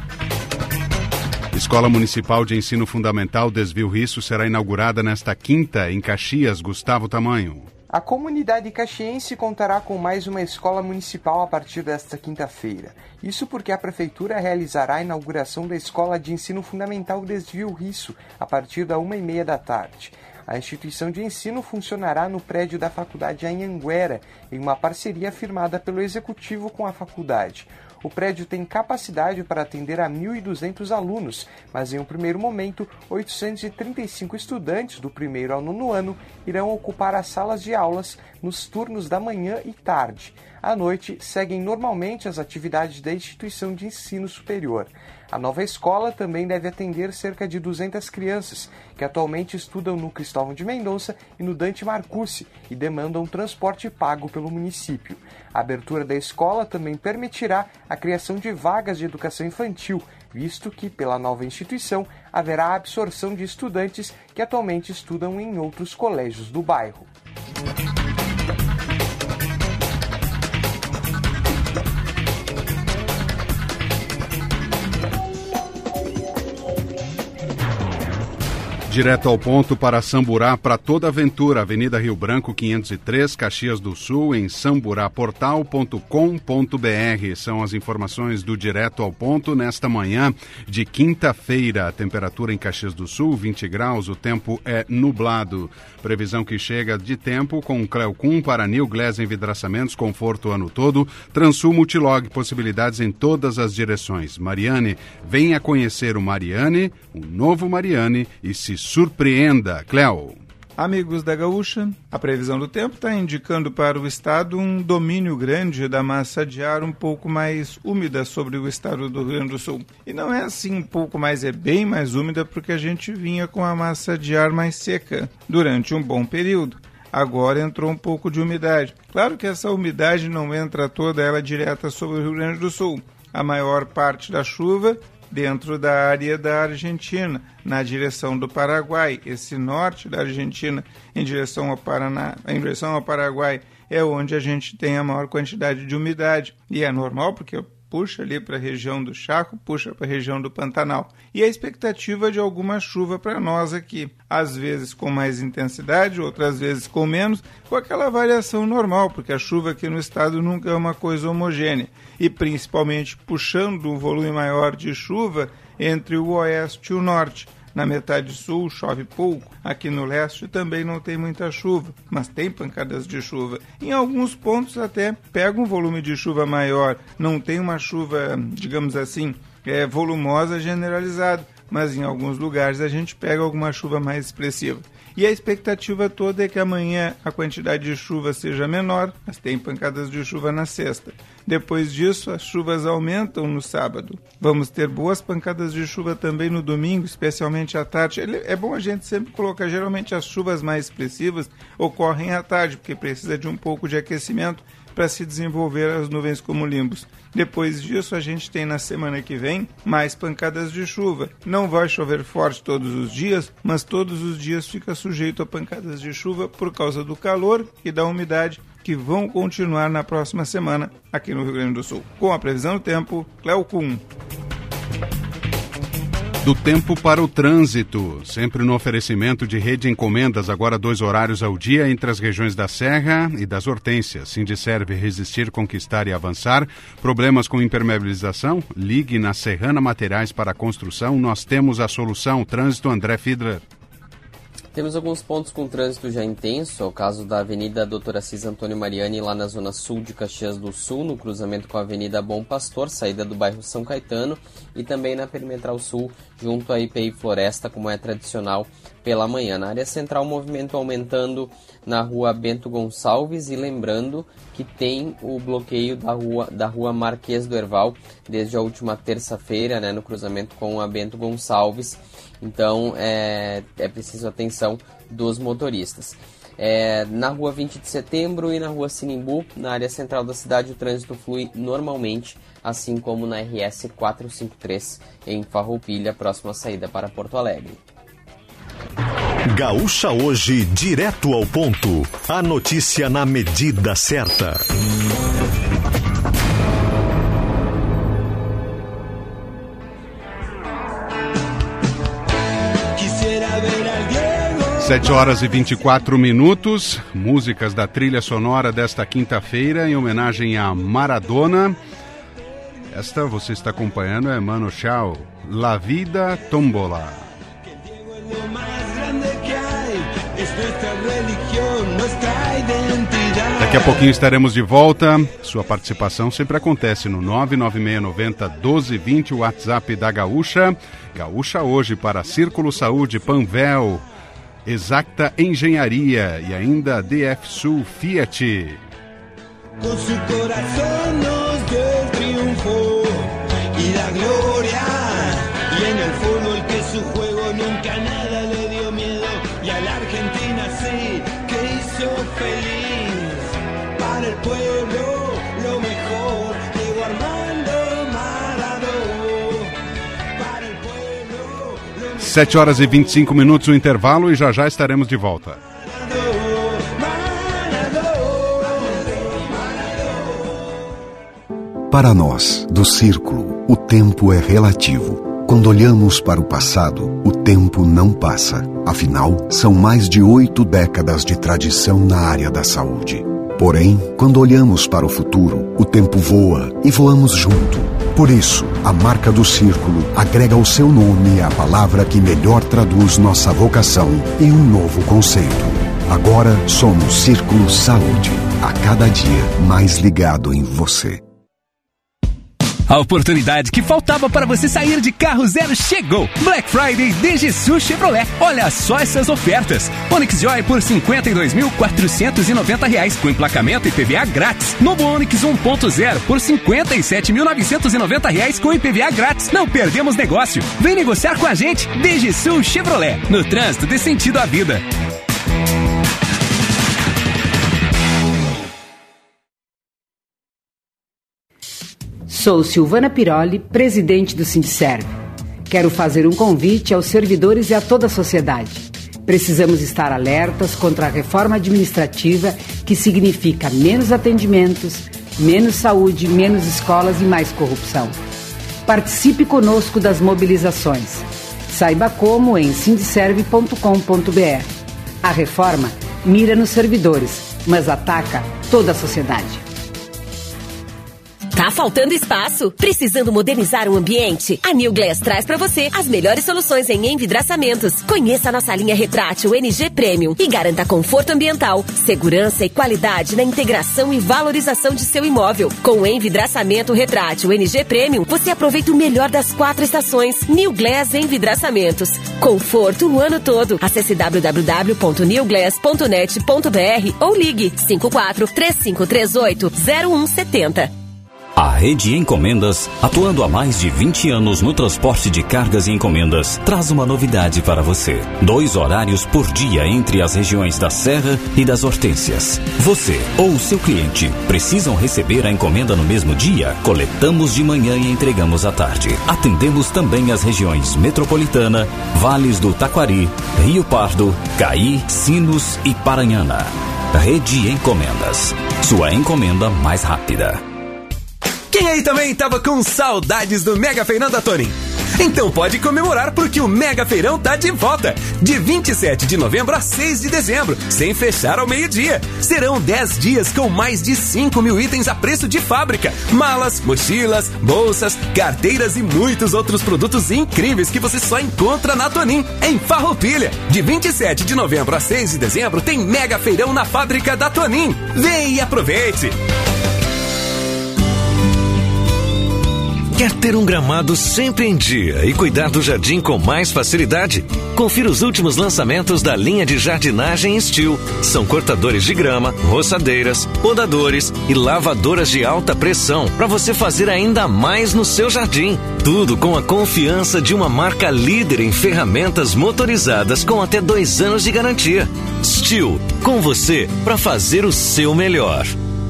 Escola Municipal de Ensino Fundamental Desvio Risso será inaugurada nesta quinta em Caxias. Gustavo Tamanho. A comunidade caxiense contará com mais uma escola municipal a partir desta quinta-feira. Isso porque a Prefeitura realizará a inauguração da Escola de Ensino Fundamental Desvio Risso a partir da 1h30 da tarde. A instituição de ensino funcionará no prédio da Faculdade Anhanguera, em uma parceria firmada pelo Executivo com a faculdade. O prédio tem capacidade para atender a 1.200 alunos, mas em um primeiro momento, 835 estudantes do primeiro ao nono ano irão ocupar as salas de aulas nos turnos da manhã e tarde. À noite, seguem normalmente as atividades da instituição de ensino superior. A nova escola também deve atender cerca de 200 crianças, que atualmente estudam no Cristóvão de Mendonça e no Dante Marcucci e demandam transporte pago pelo município. A abertura da escola também permitirá a criação de vagas de educação infantil, visto que, pela nova instituição, haverá a absorção de estudantes que atualmente estudam em outros colégios do bairro. Direto ao ponto para Samburá, para toda aventura, Avenida Rio Branco 503, Caxias do Sul, em samburaportal.com.br. São as informações do Direto ao Ponto nesta manhã de quinta-feira. A temperatura em Caxias do Sul, 20 graus, o tempo é nublado. Previsão que chega de tempo com Cleocum para New Glass Envidraçamentos, conforto o ano todo. Transul Multilog, possibilidades em todas as direções. Mariane, venha conhecer o Mariane, o novo Mariane, e se surpreenda. Cléo. Amigos da Gaúcha, a previsão do tempo está indicando para o estado um domínio grande da massa de ar um pouco mais úmida sobre o estado do Rio Grande do Sul. E não é assim um pouco mais, é bem mais úmida porque a gente vinha com a massa de ar mais seca durante um bom período. Agora entrou um pouco de umidade. Claro que essa umidade não entra toda ela direta sobre o Rio Grande do Sul. A maior parte da chuva dentro da área da Argentina, na direção do Paraguai. Esse norte da Argentina em direção ao Paraná, em direção ao Paraguai, é onde a gente tem a maior quantidade de umidade. E é normal, porque puxa ali para a região do Chaco, puxa para a região do Pantanal. E a expectativa de alguma chuva para nós aqui, às vezes com mais intensidade, outras vezes com menos, com aquela variação normal, porque a chuva aqui no estado nunca é uma coisa homogênea, e principalmente puxando um volume maior de chuva entre o oeste e o norte. Na metade sul chove pouco, aqui no leste também não tem muita chuva, mas tem pancadas de chuva. Em alguns pontos até pega um volume de chuva maior, não tem uma chuva, digamos assim, volumosa generalizada, mas em alguns lugares a gente pega alguma chuva mais expressiva. E a expectativa toda é que amanhã a quantidade de chuva seja menor, mas tem pancadas de chuva na sexta. Depois disso, as chuvas aumentam no sábado. Vamos ter boas pancadas de chuva também no domingo, especialmente à tarde. É bom a gente sempre colocar, geralmente as chuvas mais expressivas ocorrem à tarde, porque precisa de um pouco de aquecimento para se desenvolver as nuvens como limbos. Depois disso, a gente tem na semana que vem mais pancadas de chuva. Não vai chover forte todos os dias, mas todos os dias fica sujeito a pancadas de chuva por causa do calor e da umidade que vão continuar na próxima semana aqui no Rio Grande do Sul. Com a previsão do tempo, Cléo Kuhn. Do tempo para o trânsito, sempre no oferecimento de Rede Encomendas, agora 2 horários ao dia entre as regiões da Serra e das Hortênsias. Sindiserve, resistir, conquistar e avançar. Problemas com impermeabilização? Ligue na Serrana Materiais para a Construção, nós temos a solução. Trânsito, André Fiedler. Temos alguns pontos com trânsito já intenso, é o caso da Avenida Dr. Assis Antônio Mariani, lá na zona sul de Caxias do Sul, no cruzamento com a Avenida Bom Pastor, saída do bairro São Caetano, e também na Perimetral Sul, junto à IPI Floresta, como é tradicional pela manhã. Na área central, o movimento aumentando na rua Bento Gonçalves, e lembrando que tem o bloqueio da rua Marquês do Herval desde a última terça-feira, né, no cruzamento com a Bento Gonçalves. Então é preciso atenção dos motoristas. Na rua 20 de setembro e na rua Sinimbu, na área central da cidade, o trânsito flui normalmente, assim como na RS 453 em Farroupilha, próxima à saída para Porto Alegre. Gaúcha Hoje, direto ao ponto. A notícia na medida certa. 7h24, músicas da trilha sonora desta quinta-feira em homenagem a Maradona. Esta você está acompanhando é Mano Chao, La Vida Tombola. Daqui a pouquinho estaremos de volta. Sua participação sempre acontece no 99690-1220, o WhatsApp da Gaúcha. Gaúcha Hoje para Círculo Saúde, Panvel, Exacta Engenharia e ainda DF Sul Fiat. Com seu coração nos deu el triunfo y la gloria, y en el fútbol que su juego nunca nada le dio miedo, y a la Argentina sí que hizo feliz. Para el pueblo lo mejor, Diego Armando Maradona. Para el pueblo lo mejor. 7h25, o intervalo, e já estaremos de volta. Para nós, do Círculo, o tempo é relativo. Quando olhamos para o passado, o tempo não passa. Afinal, são mais de 8 décadas de tradição na área da saúde. Porém, quando olhamos para o futuro, o tempo voa e voamos junto. Por isso, a marca do Círculo agrega ao seu nome a palavra que melhor traduz nossa vocação e um novo conceito. Agora somos Círculo Saúde, a cada dia mais ligado em você. A oportunidade que faltava para você sair de carro zero chegou! Black Friday DGSU Chevrolet. Olha só essas ofertas. Onix Joy por R$ 52.490 com emplacamento e IPVA grátis. Novo Onix 1.0 por R$ 57.990 com IPVA grátis. Não perdemos negócio. Vem negociar com a gente. DGSU Chevrolet. No trânsito, dê sentido à vida. Sou Silvana Piroli, presidente do Sindiserve. Quero fazer um convite aos servidores e a toda a sociedade. Precisamos estar alertas contra a reforma administrativa, que significa menos atendimentos, Menos saúde, menos escolas e mais corrupção. Participe conosco das mobilizações. Saiba como em sindiserve.com.br. A reforma mira nos servidores, mas ataca toda a sociedade. Tá faltando espaço? Precisando modernizar o ambiente? A New Glass traz para você as melhores soluções em envidraçamentos. Conheça a nossa linha retrátil NG Premium e garanta conforto ambiental, segurança e qualidade na integração e valorização de seu imóvel. Com o envidraçamento retrátil NG Premium, você aproveita o melhor das 4 estações. New Glass Envidraçamentos. Conforto o ano todo. Acesse www.newglass.net.br ou ligue 54 3538 0170. A Rede Encomendas, atuando há mais de 20 anos no transporte de cargas e encomendas, traz uma novidade para você. 2 horários por dia entre as regiões da Serra e das Hortênsias. Você ou o seu cliente precisam receber a encomenda no mesmo dia? Coletamos de manhã e entregamos à tarde. Atendemos também as regiões Metropolitana, Vales do Taquari, Rio Pardo, Caí, Sinos e Paranhana. Rede Encomendas. Sua encomenda mais rápida. Quem aí também tava com saudades do Mega Feirão da Tonin? Então pode comemorar porque o Mega Feirão tá de volta. De 27 de novembro a 6 de dezembro, sem fechar ao meio-dia. Serão 10 dias com mais de 5 mil itens a preço de fábrica. Malas, mochilas, bolsas, carteiras e muitos outros produtos incríveis que você só encontra na Tonin, em Farroupilha. De 27 de novembro a 6 de dezembro tem Mega Feirão na fábrica da Tonin. Vem e aproveite! Quer ter um gramado sempre em dia e cuidar do jardim com mais facilidade? Confira os últimos lançamentos da linha de jardinagem Steel. São cortadores de grama, roçadeiras, podadores e lavadoras de alta pressão para você fazer ainda mais no seu jardim. Tudo com a confiança de uma marca líder em ferramentas motorizadas com até 2 anos de garantia. Steel, com você para fazer o seu melhor.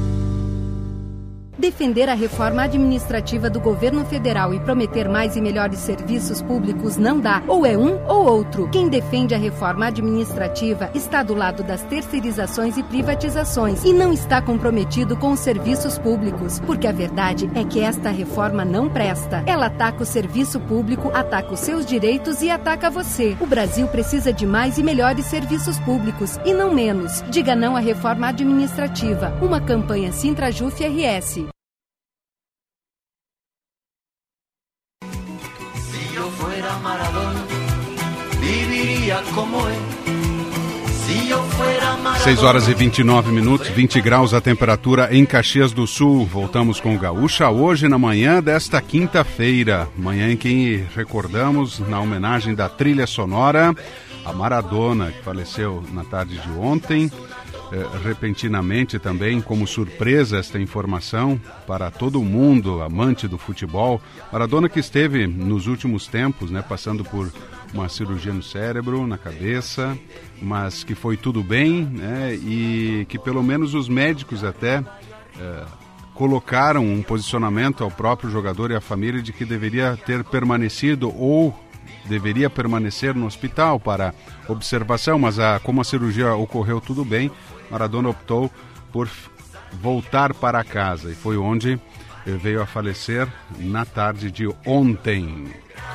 Defender a reforma administrativa do governo federal e prometer mais e melhores serviços públicos não dá. Ou é um ou outro. Quem defende a reforma administrativa está do lado das terceirizações e privatizações e não está comprometido com os serviços públicos. Porque a verdade é que esta reforma não presta. Ela ataca o serviço público, ataca os seus direitos e ataca você. O Brasil precisa de mais e melhores serviços públicos e não menos. Diga não à reforma administrativa. Uma campanha Sintrajuf RS. Maradona, viviria como él. Si yo fuera Maradona. 6 horas e 29 minutos, 20 graus a temperatura em Caxias do Sul. Voltamos com o Gaúcha hoje na manhã desta quinta-feira. Manhã em que recordamos, na homenagem da trilha sonora, a Maradona, que faleceu na tarde de ontem. Repentinamente também, como surpresa esta informação para todo mundo amante do futebol. Maradona que esteve nos últimos tempos, passando por uma cirurgia no cérebro, na cabeça, mas que foi tudo bem, e que pelo menos os médicos até colocaram um posicionamento ao próprio jogador e à família de que deveria ter permanecido ou deveria permanecer no hospital para observação, mas como a cirurgia ocorreu tudo bem, Maradona optou por voltar para casa e foi onde veio a falecer na tarde de ontem.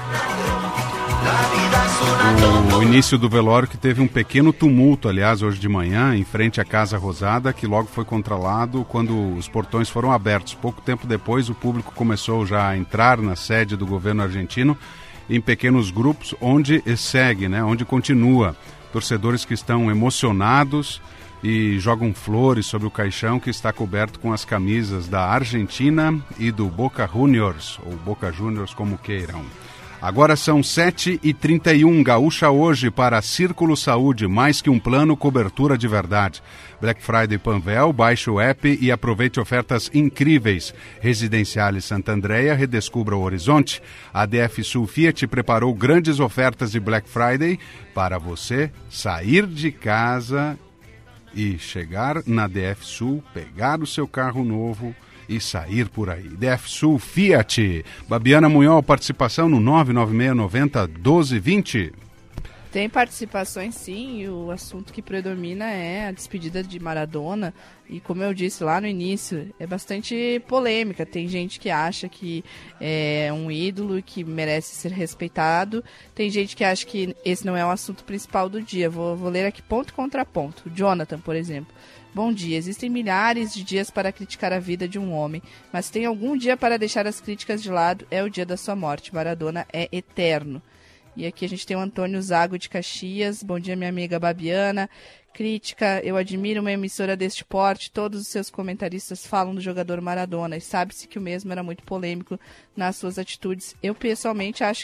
O início do velório que teve um pequeno tumulto, aliás, hoje de manhã, em frente à Casa Rosada, que logo foi controlado quando os portões foram abertos. Pouco tempo depois, o público começou já a entrar na sede do governo argentino em pequenos grupos, onde segue, onde continua. Torcedores que estão emocionados e jogam flores sobre o caixão que está coberto com as camisas da Argentina e do Boca Juniors, ou Boca Juniors, como queiram. Agora são 7h31, Gaúcha hoje para Círculo Saúde, mais que um plano, cobertura de verdade. Black Friday Panvel, baixe o app e aproveite ofertas incríveis. Residenciales Santa Andreia, redescubra o horizonte. A DF Sul Fiat preparou grandes ofertas de Black Friday para você sair de casa e chegar na DF Sul, pegar o seu carro novo e sair por aí. DF Sul Fiat. Babiana Munhol, participação no 99690-1220. Tem participações, sim, e o assunto que predomina é a despedida de Maradona. E como eu disse lá no início, é bastante polêmica. Tem gente que acha que é um ídolo e que merece ser respeitado. Tem gente que acha que esse não é o assunto principal do dia. Vou ler aqui ponto contra ponto. O Jonathan, por exemplo. Bom dia, existem milhares de dias para criticar a vida de um homem, mas tem algum dia para deixar as críticas de lado, é o dia da sua morte. Maradona é eterno. E aqui a gente tem o Antônio Zago de Caxias. Bom dia, minha amiga Babiana. Crítica, eu admiro uma emissora deste porte, todos os seus comentaristas falam do jogador Maradona e sabe-se que o mesmo era muito polêmico nas suas atitudes. Eu pessoalmente acho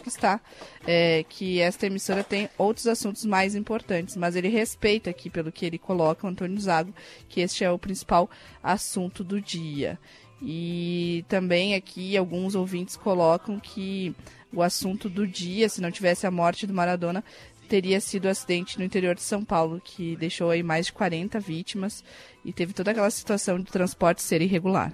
que esta emissora tem outros assuntos mais importantes, mas ele respeita aqui, pelo que ele coloca, o Antônio Zago, que este é o principal assunto do dia. E também aqui alguns ouvintes colocam que o assunto do dia, se não tivesse a morte do Maradona, teria sido o acidente no interior de São Paulo, que deixou aí mais de 40 vítimas e teve toda aquela situação de transporte ser irregular.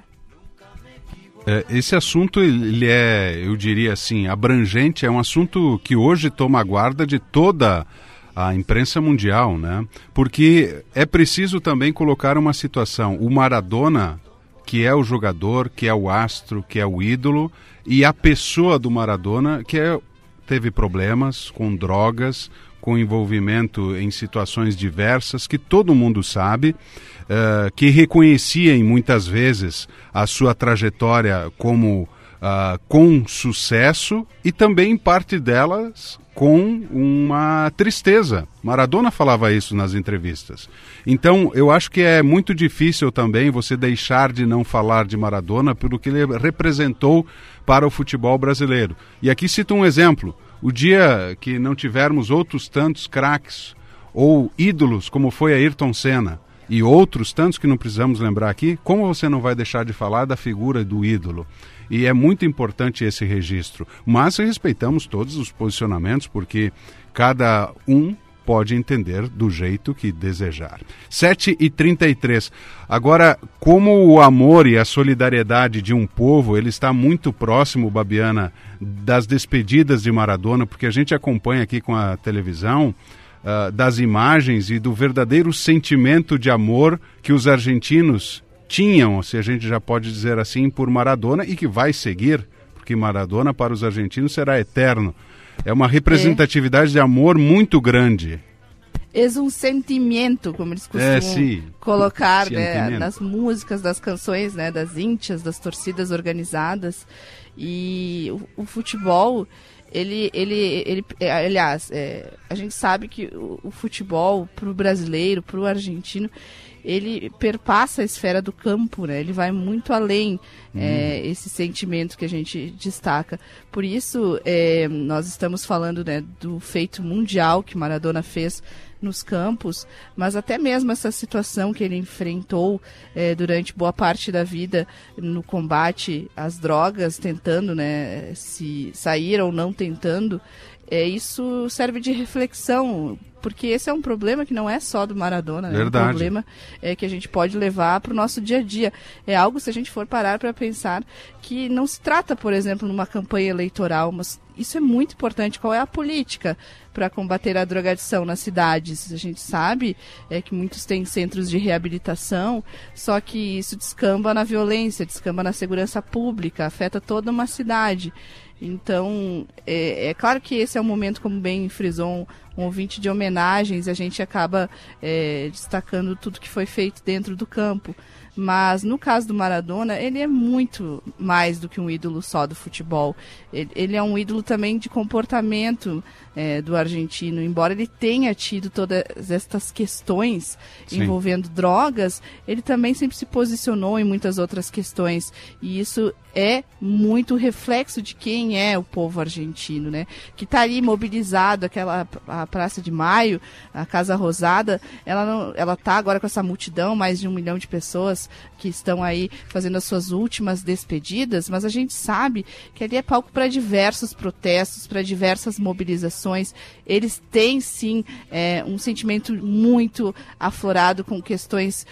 Esse assunto, ele é, eu diria assim, abrangente, é um assunto que hoje toma a guarda de toda a imprensa mundial, né? Porque é preciso também colocar uma situação, o Maradona, que é o jogador, que é o astro, que é o ídolo, e a pessoa do Maradona, que teve problemas com drogas, com envolvimento em situações diversas, que todo mundo sabe, que reconhecia muitas vezes a sua trajetória como com sucesso e também parte delas com uma tristeza. Maradona falava isso nas entrevistas. Então, eu acho que é muito difícil também você deixar de não falar de Maradona pelo que ele representou para o futebol brasileiro. E aqui cito um exemplo. O dia que não tivermos outros tantos craques ou ídolos, como foi Ayrton Senna, e outros tantos que não precisamos lembrar aqui, como você não vai deixar de falar da figura do ídolo? E é muito importante esse registro. Mas respeitamos todos os posicionamentos, porque cada um pode entender do jeito que desejar. 7h33. Agora, como o amor e a solidariedade de um povo, ele está muito próximo, Babiana, das despedidas de Maradona, porque a gente acompanha aqui com a televisão das imagens e do verdadeiro sentimento de amor que os argentinos tinham, se a gente já pode dizer assim, por Maradona, e que vai seguir, porque Maradona para os argentinos será eterno. É uma representatividade de amor muito grande. É um sentimento, como eles costumam colocar, né, nas músicas, das canções, né, das íntias, das torcidas organizadas. E o futebol, aliás, a gente sabe que o futebol para o brasileiro, para o argentino, ele perpassa a esfera do campo, né? Ele vai muito além esse sentimento que a gente destaca. Por isso, nós estamos falando, né, do feito mundial que Maradona fez nos campos, mas até mesmo essa situação que ele enfrentou durante boa parte da vida no combate às drogas, tentando, né, se sair ou não tentando, isso serve de reflexão, porque esse é um problema que não é só do Maradona, né? Verdade. É um problema que a gente pode levar para o nosso dia a dia. É algo, se a gente for parar para pensar, que não se trata, por exemplo, numa campanha eleitoral, mas isso é muito importante. Qual é a política para combater a drogadição nas cidades? A gente sabe que muitos têm centros de reabilitação, só que isso descamba na violência, descamba na segurança pública, afeta toda uma cidade. Então, é claro que esse é um momento, como bem frisou um ouvinte, de homenagens, a gente acaba destacando tudo que foi feito dentro do campo. Mas no caso do Maradona, ele é muito mais do que um ídolo só do futebol. Ele é um ídolo também de comportamento do argentino. Embora ele tenha tido todas estas questões envolvendo drogas, ele também sempre se posicionou em muitas outras questões. E isso é muito reflexo de quem é o povo argentino, né? Que está ali mobilizado, a Praça de Maio, a Casa Rosada, ela está agora com essa multidão, mais de 1 milhão de pessoas que estão aí fazendo as suas últimas despedidas, mas a gente sabe que ali é palco para diversos protestos, para diversas mobilizações. Eles têm, sim, um sentimento muito aflorado com questões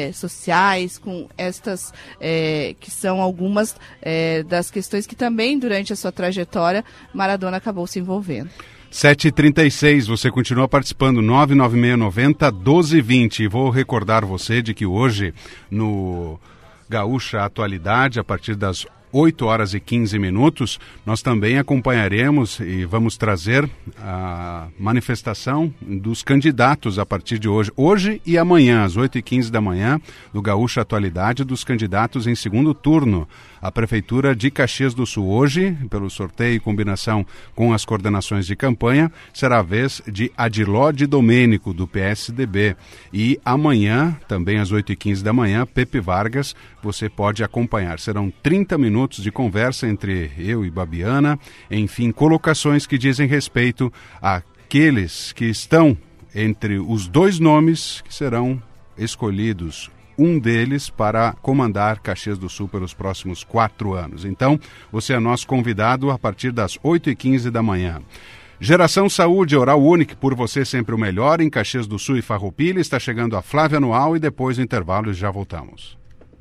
sociais, com estas que são algumas das questões que também, durante a sua trajetória, Maradona acabou se envolvendo. 7h36, você continua participando, 99690-1220. E vou recordar você de que hoje, no Gaúcha Atualidade, a partir das 8 horas e 15 minutos, nós também acompanharemos e vamos trazer a manifestação dos candidatos a partir de hoje e amanhã, às 8h15 da manhã, no Gaúcha Atualidade, dos candidatos em segundo turno à Prefeitura de Caxias do Sul. Hoje, pelo sorteio e combinação com as coordenações de campanha, será a vez de Adiló de Domênico, do PSDB. E amanhã, também às 8h15 da manhã, Pepe Vargas, você pode acompanhar. Serão 30 minutos de conversa entre eu e Babiana, enfim, colocações que dizem respeito àqueles que estão entre os dois nomes que serão escolhidos, um deles para comandar Caxias do Sul pelos próximos 4 anos. Então, você é nosso convidado a partir das 8h15 da manhã. Geração Saúde, Oral Unique, por você sempre o melhor, em Caxias do Sul e Farroupilha. Está chegando a Flávia Anual e depois do intervalo já voltamos.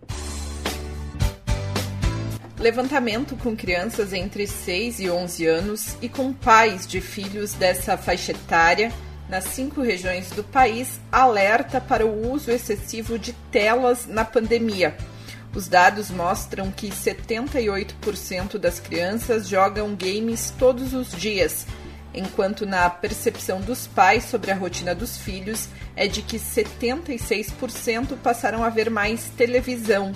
Levantamento com crianças entre 6 e 11 anos e com pais de filhos dessa faixa etária nas 5 regiões do país alerta para o uso excessivo de telas na pandemia. Os dados mostram que 78% das crianças jogam games todos os dias, enquanto na percepção dos pais sobre a rotina dos filhos é de que 76% passaram a ver mais televisão,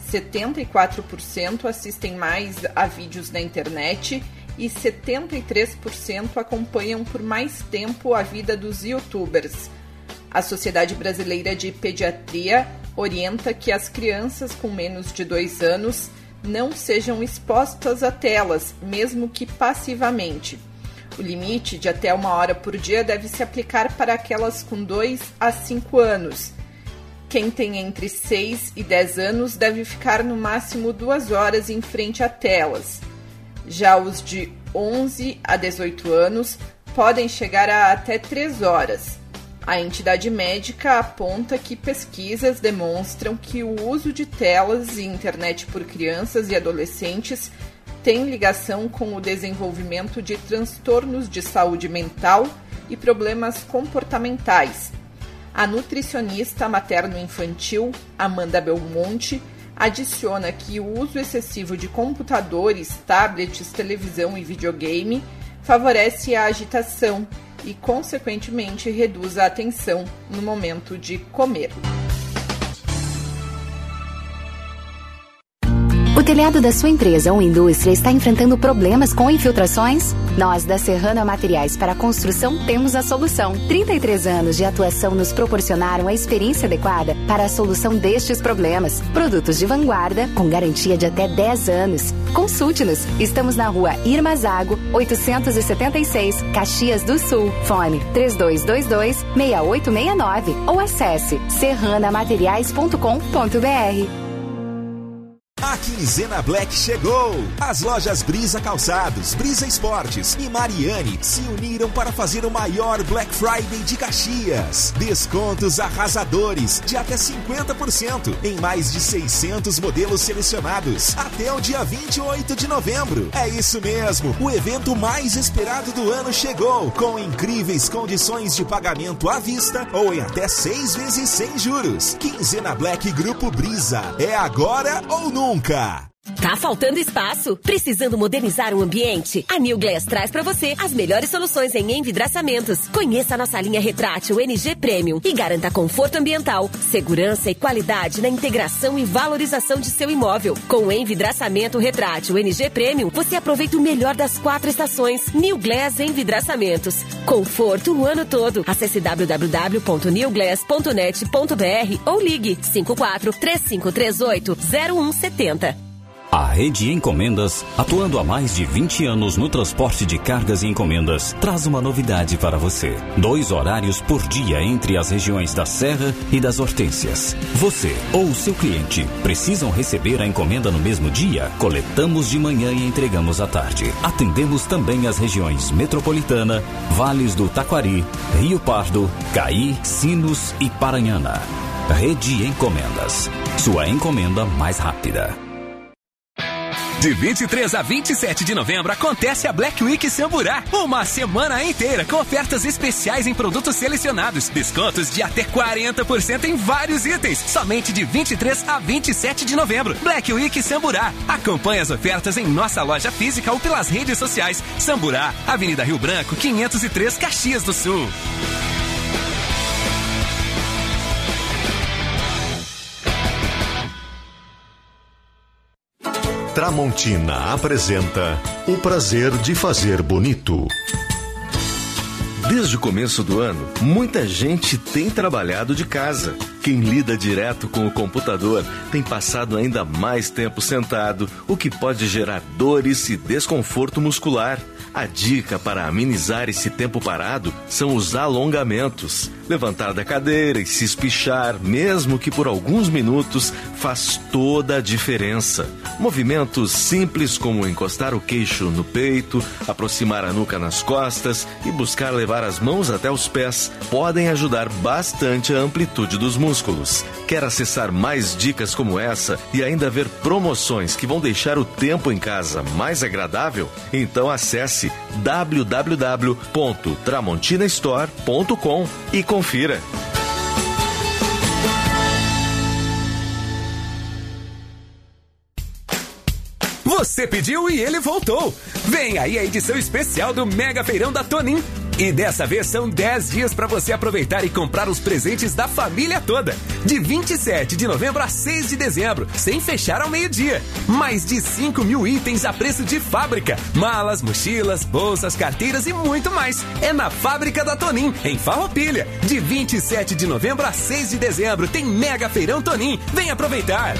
74% assistem mais a vídeos na internet e 73% acompanham por mais tempo a vida dos youtubers. A Sociedade Brasileira de Pediatria orienta que as crianças com menos de 2 anos não sejam expostas a telas, mesmo que passivamente. O limite de até 1 hora por dia deve se aplicar para aquelas com 2 a 5 anos. Quem tem entre 6 e 10 anos deve ficar no máximo 2 horas em frente a telas. Já os de 11 a 18 anos podem chegar a até 3 horas. A entidade médica aponta que pesquisas demonstram que o uso de telas e internet por crianças e adolescentes tem ligação com o desenvolvimento de transtornos de saúde mental e problemas comportamentais. A nutricionista materno-infantil Amanda Belmonte adiciona que o uso excessivo de computadores, tablets, televisão e videogame favorece a agitação e, consequentemente, reduz a atenção no momento de comer. O telhado da sua empresa ou indústria está enfrentando problemas com infiltrações? Nós, da Serrana Materiais para Construção, temos a solução. 33 anos de atuação nos proporcionaram a experiência adequada para a solução destes problemas. Produtos de vanguarda, com garantia de até 10 anos. Consulte-nos. Estamos na rua Irma Zago, 876, Caxias do Sul. Fone 3222-6869 ou acesse serranamateriais.com.br. A quinzena Black chegou! As lojas Brisa Calçados, Brisa Esportes e Mariane se uniram para fazer o maior Black Friday de Caxias. Descontos arrasadores de até 50% em mais de 600 modelos selecionados até o dia 28 de novembro. É isso mesmo, o evento mais esperado do ano chegou, com incríveis condições de pagamento à vista ou em até 6 vezes sem juros. Quinzena Black Grupo Brisa, é agora ou nunca? Tá faltando espaço? Precisando modernizar o ambiente? A New Glass traz pra você as melhores soluções em envidraçamentos. Conheça a nossa linha retrátil NG Premium e garanta conforto ambiental, segurança e qualidade na integração e valorização de seu imóvel. Com o envidraçamento retrátil NG Premium, você aproveita o melhor das 4 estações. New Glass Envidraçamentos. Conforto o ano todo. Acesse www.newglass.net.br ou ligue 54-3538-0170. A Rede Encomendas, atuando há mais de 20 anos no transporte de cargas e encomendas, traz uma novidade para você. 2 horários por dia entre as regiões da Serra e das Hortênsias. Você ou o seu cliente precisam receber a encomenda no mesmo dia? Coletamos de manhã e entregamos à tarde. Atendemos também as regiões Metropolitana, Vales do Taquari, Rio Pardo, Caí, Sinos e Paranhana. Rede Encomendas. Sua encomenda mais rápida. De 23 a 27 de novembro acontece a Black Week Samburá. Uma semana inteira com ofertas especiais em produtos selecionados. Descontos de até 40% em vários itens. Somente de 23 a 27 de novembro. Black Week Samburá. Acompanhe as ofertas em nossa loja física ou pelas redes sociais. Samburá, Avenida Rio Branco, 503, Caxias do Sul. Tramontina apresenta O Prazer de Fazer Bonito. Desde o começo do ano, muita gente tem trabalhado de casa. Quem lida direto com o computador tem passado ainda mais tempo sentado, o que pode gerar dores e desconforto muscular. A dica para amenizar esse tempo parado são os alongamentos. Levantar da cadeira e se espichar, mesmo que por alguns minutos, faz toda a diferença. Movimentos simples como encostar o queixo no peito, aproximar a nuca nas costas e buscar levar as mãos até os pés podem ajudar bastante a amplitude dos músculos. Quer acessar mais dicas como essa e ainda ver promoções que vão deixar o tempo em casa mais agradável? Então acesse www.tramontinastore.com e confira. Você pediu e ele voltou. Vem aí a edição especial do Mega Feirão da Tonin. E dessa vez são 10 dias para você aproveitar e comprar os presentes da família toda. De 27 de novembro a 6 de dezembro, sem fechar ao meio-dia. Mais de 5 mil itens a preço de fábrica. Malas, mochilas, bolsas, carteiras e muito mais. É na Fábrica da Tonin, em Farroupilha. De 27 de novembro a 6 de dezembro tem Mega Feirão Tonin. Vem aproveitar.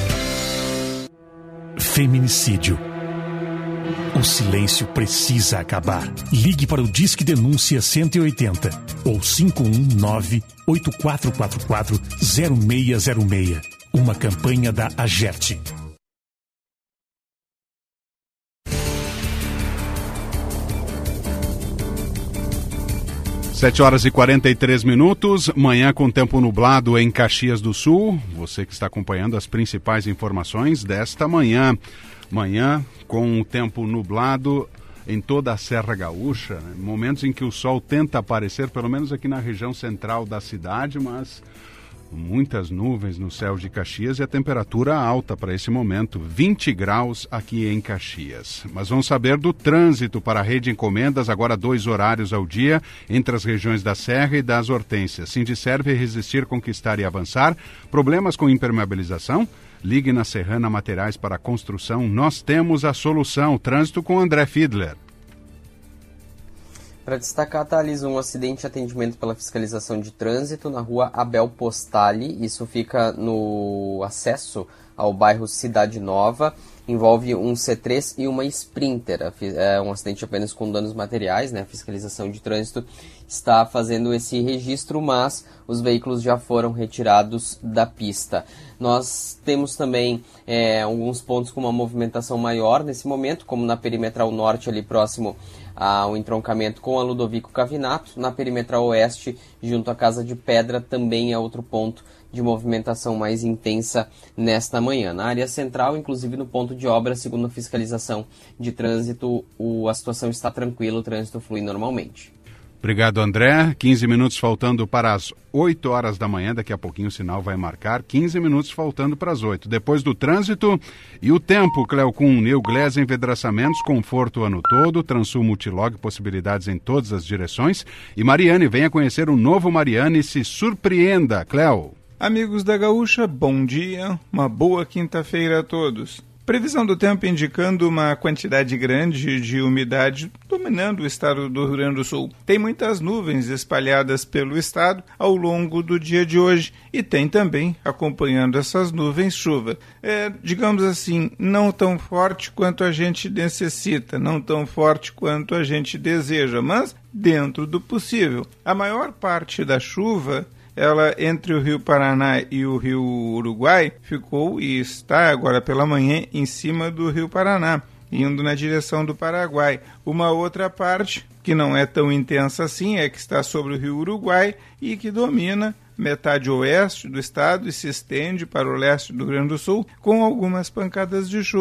Feminicídio. O silêncio precisa acabar. Ligue para o Disque Denúncia 180 ou 519-8444-0606. Uma campanha da AGERT. 7h43, manhã com tempo nublado em Caxias do Sul. Você que está acompanhando as principais informações desta manhã. Manhã com o tempo nublado em toda a Serra Gaúcha, né? Momentos em que o sol tenta aparecer, pelo menos aqui na região central da cidade, mas muitas nuvens no céu de Caxias e a temperatura alta para esse momento, 20 graus aqui em Caxias. Mas vamos saber do trânsito para a rede Encomendas, agora 2 horários ao dia, entre as regiões da Serra e das Hortênsias. Sindiserve Resistir, Conquistar e Avançar. Problemas com impermeabilização? Ligue na Serrana Materiais para a Construção. Nós temos a solução. Trânsito com André Fiedler. Para destacar, Thales, um acidente de atendimento pela fiscalização de trânsito na rua Abel Postali. Isso fica no acesso ao bairro Cidade Nova. Envolve um C3 e uma Sprinter. É um acidente apenas com danos materiais, né? A fiscalização de trânsito está fazendo esse registro, mas os veículos já foram retirados da pista. Nós temos também alguns pontos com uma movimentação maior nesse momento, como na Perimetral Norte, ali próximo ao entroncamento com a Ludovico Cavinato. Na Perimetral Oeste, junto à Casa de Pedra, também é outro ponto de movimentação mais intensa nesta manhã. Na área central, inclusive no ponto de obra, segundo a fiscalização de trânsito, a situação está tranquila, o trânsito flui normalmente. Obrigado, André. 15 minutos faltando para as 8 horas da manhã. Daqui a pouquinho o sinal vai marcar. 15 minutos faltando para as 8. Depois do trânsito e o tempo, Cleocum, New Glass Envedraçamentos, conforto o ano todo, Transul Multilog, possibilidades em todas as direções. E Mariane, venha conhecer o novo Mariane e se surpreenda, Cleo. Amigos da Gaúcha, bom dia, uma boa quinta-feira a todos. Previsão do tempo indicando uma quantidade grande de umidade dominando o estado do Rio Grande do Sul. Tem muitas nuvens espalhadas pelo estado ao longo do dia de hoje e tem também, acompanhando essas nuvens, chuva. Digamos assim, não tão forte quanto a gente necessita, não tão forte quanto a gente deseja, mas dentro do possível. A maior parte da chuva, ela entre o Rio Paraná e o Rio Uruguai, ficou e está agora pela manhã em cima do Rio Paraná, indo na direção do Paraguai. Uma outra parte, que não é tão intensa assim, é que está sobre o Rio Uruguai e que domina metade oeste do estado e se estende para o leste do Rio Grande do Sul com algumas pancadas de chuva.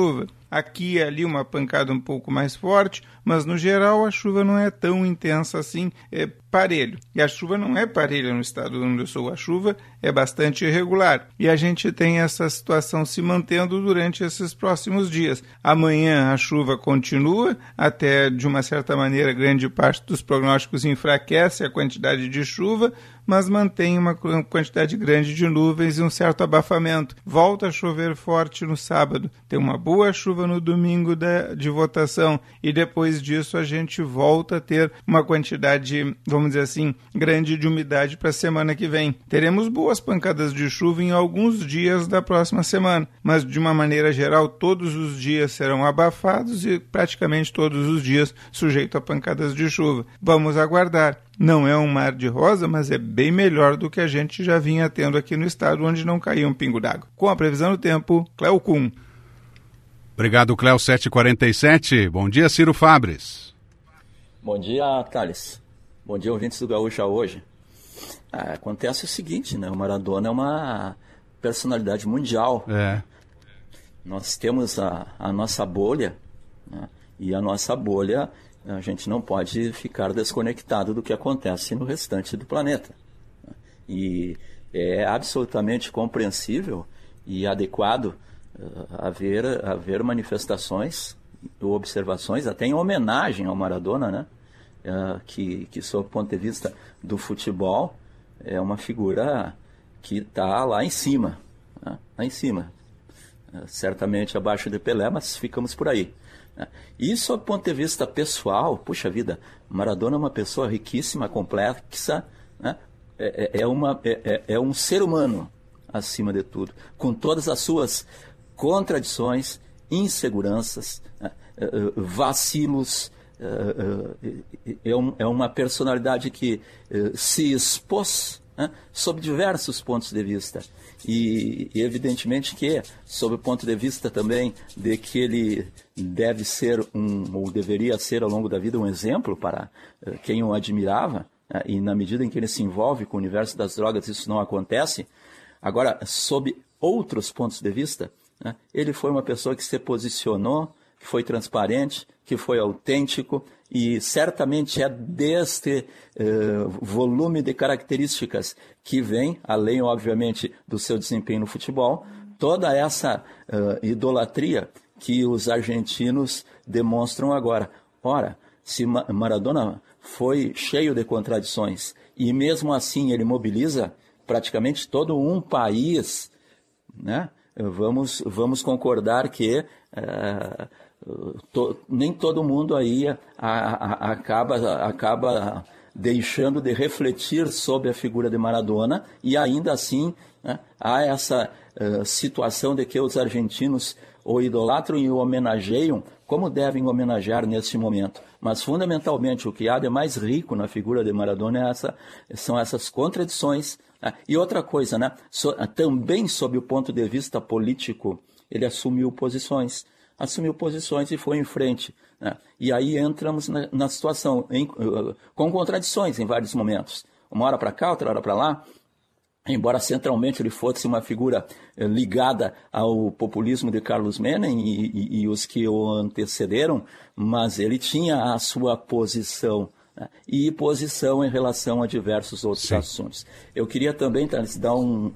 aqui e ali uma pancada um pouco mais forte, mas no geral a chuva não é tão intensa assim, é parelho. E a chuva não é parelha no estado do Rio Grande do Sul, a chuva é bastante irregular. E a gente tem essa situação se mantendo durante esses próximos dias. Amanhã a chuva continua, até de uma certa maneira grande parte dos prognósticos enfraquece a quantidade de chuva, mas mantém uma quantidade grande de nuvens e um certo abafamento. Volta a chover forte no sábado, tem uma boa chuva no domingo de votação e depois disso a gente volta a ter uma quantidade, vamos dizer assim, grande de umidade para a semana que vem. Teremos boas pancadas de chuva em alguns dias da próxima semana, mas de uma maneira geral todos os dias serão abafados e praticamente todos os dias sujeito a pancadas de chuva. Vamos aguardar. Não é um mar de rosa, mas é bem melhor do que a gente já vinha tendo aqui no estado, onde não caía um pingo d'água. Com a previsão do tempo, Cléo Kuhn. Obrigado, Cléo, 7h47. Bom dia, Ciro Fabres. Bom dia, Thales. Bom dia, ouvintes do Gaúcha hoje. Acontece o seguinte, né? O Maradona é uma personalidade mundial. Nós temos a nossa bolha, né? E a nossa bolha... A gente não pode ficar desconectado do que acontece no restante do planeta. E é absolutamente compreensível e adequado haver manifestações ou observações, até em homenagem ao Maradona, né? Que sob o ponto de vista do futebol, é uma figura que está lá em cima. Né? Lá em cima. Certamente abaixo de Pelé, mas ficamos por aí. E sob o ponto de vista pessoal, puxa vida, Maradona é uma pessoa riquíssima, complexa, né? É um ser humano, acima de tudo, com todas as suas contradições, inseguranças, vacilos. É uma personalidade que se expôs, né, sob diversos pontos de vista. E evidentemente que, sob o ponto de vista também de que ele deve ser ou deveria ser ao longo da vida um exemplo para quem o admirava, e na medida em que ele se envolve com o universo das drogas isso não acontece. Agora, sob outros pontos de vista, né, ele foi uma pessoa que se posicionou, que foi transparente, que foi autêntico, e certamente é deste volume de características que vem, além, obviamente, do seu desempenho no futebol, toda essa idolatria que os argentinos demonstram agora. Ora, se Maradona foi cheio de contradições e mesmo assim ele mobiliza praticamente todo um país, né? Vamos concordar que nem todo mundo aí acaba deixando de refletir sobre a figura de Maradona, e ainda assim, né, há essa situação de que os argentinos o idolatram e o homenageiam como devem homenagear neste momento. Mas, fundamentalmente, o que há de mais rico na figura de Maradona são essas contradições. E outra coisa, né, também sob o ponto de vista político, ele assumiu posições e foi em frente. Né? E aí entramos na situação com contradições em vários momentos. Uma hora para cá, outra hora para lá. Embora centralmente ele fosse uma figura ligada ao populismo de Carlos Menem e os que o antecederam, mas ele tinha a sua posição, né? E posição em relação a diversos outros assuntos. Eu queria também dar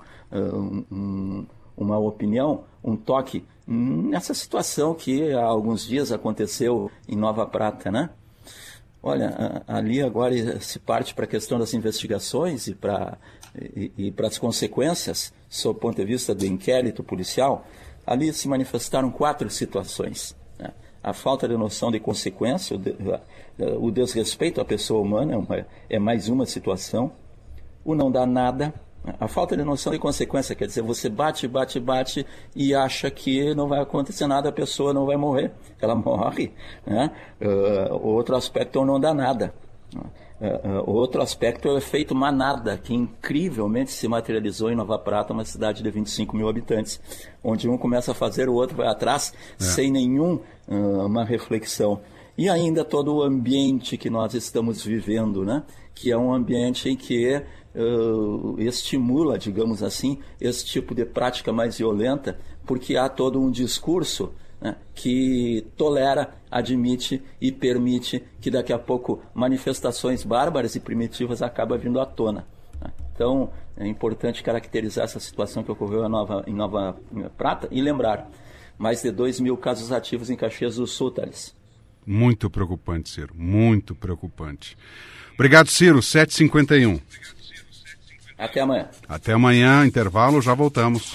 uma opinião, um toque nessa situação que há alguns dias aconteceu em Nova Prata, né? Olha, ali agora se parte para a questão das investigações e para as consequências, sob o ponto de vista do inquérito policial. Ali se manifestaram 4 situações. Né? A falta de noção de consequência, o desrespeito à pessoa humana é mais uma situação. O não dar nada. A falta de noção de consequência, quer dizer, você bate e acha que não vai acontecer nada, a pessoa não vai morrer, ela morre. Né? Outro aspecto é o não dar nada. Outro aspecto é o efeito manada, que incrivelmente se materializou em Nova Prata, uma cidade de 25 mil habitantes, onde um começa a fazer, o outro vai atrás, sem nenhuma reflexão. E ainda todo o ambiente que nós estamos vivendo, né? Que é um ambiente em que estimula, digamos assim, esse tipo de prática mais violenta, porque há todo um discurso né, que tolera, admite e permite que daqui a pouco manifestações bárbaras e primitivas acabem vindo à tona. Né? Então, é importante caracterizar essa situação que ocorreu em Nova Prata e lembrar, mais de 2.000 casos ativos em Caxias do Sul, Thales. Muito preocupante, Ciro, muito preocupante. Obrigado, Ciro, 7h51. Até amanhã. Até amanhã, intervalo, já voltamos.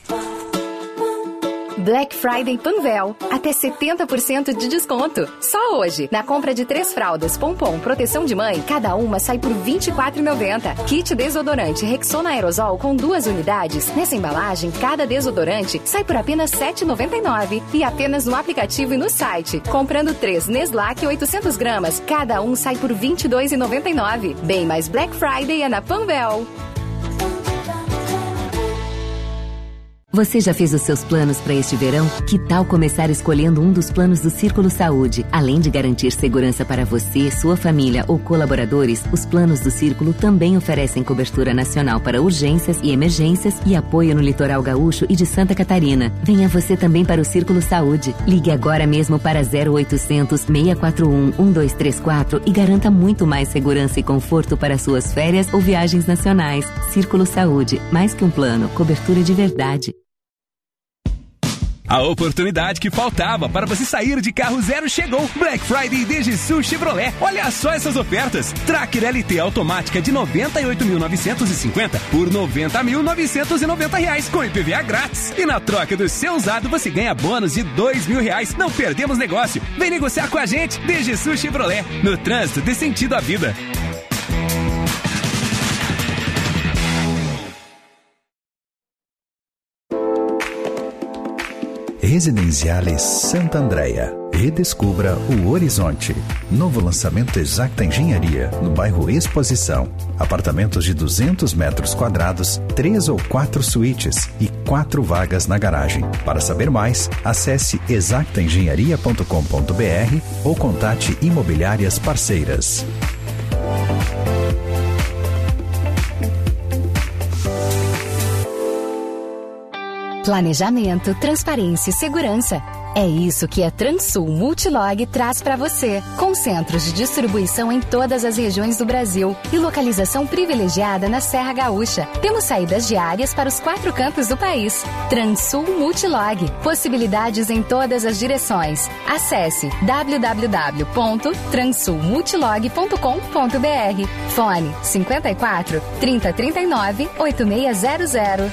Black Friday Panvel, até 70% de desconto. Só hoje, na compra de 3 fraldas Pompom Proteção de Mãe, cada uma sai por R$ 24,90. Kit desodorante Rexona Aerosol com 2 unidades. Nessa embalagem, cada desodorante sai por apenas R$ 7,99. E apenas no aplicativo e no site. Comprando 3 Neslac 800 gramas, cada um sai por R$ 22,99. Bem mais Black Friday é na Panvel. Você já fez os seus planos para este verão? Que tal começar escolhendo um dos planos do Círculo Saúde? Além de garantir segurança para você, sua família ou colaboradores, os planos do Círculo também oferecem cobertura nacional para urgências e emergências e apoio no litoral gaúcho e de Santa Catarina. Venha você também para o Círculo Saúde. Ligue agora mesmo para 0800 641 1234 e garanta muito mais segurança e conforto para suas férias ou viagens nacionais. Círculo Saúde, mais que um plano, cobertura de verdade. A oportunidade que faltava para você sair de carro zero chegou. Black Friday DGSul Chevrolet. Olha só essas ofertas. Tracker LT automática de R$ 98.950 por R$ 90.990 com IPVA grátis. E na troca do seu usado você ganha bônus de R$ 2.000. Não perdemos negócio. Vem negociar com a gente. DGSul Chevrolet. No trânsito, dê sentido à vida. Residenciales Santa Andréia. Redescubra o horizonte. Novo lançamento Exacta Engenharia, no bairro Exposição. Apartamentos de 200 metros quadrados, 3 ou 4 suítes e 4 vagas na garagem. Para saber mais, acesse exactaengenharia.com.br ou contate imobiliárias parceiras. Planejamento, transparência e segurança. É isso que a Transul Multilog traz para você, com centros de distribuição em todas as regiões do Brasil e localização privilegiada na Serra Gaúcha. Temos saídas diárias para os 4 cantos do país. Transul Multilog, possibilidades em todas as direções. Acesse www.transulmultilog.com.br. Fone 54 3039 8600.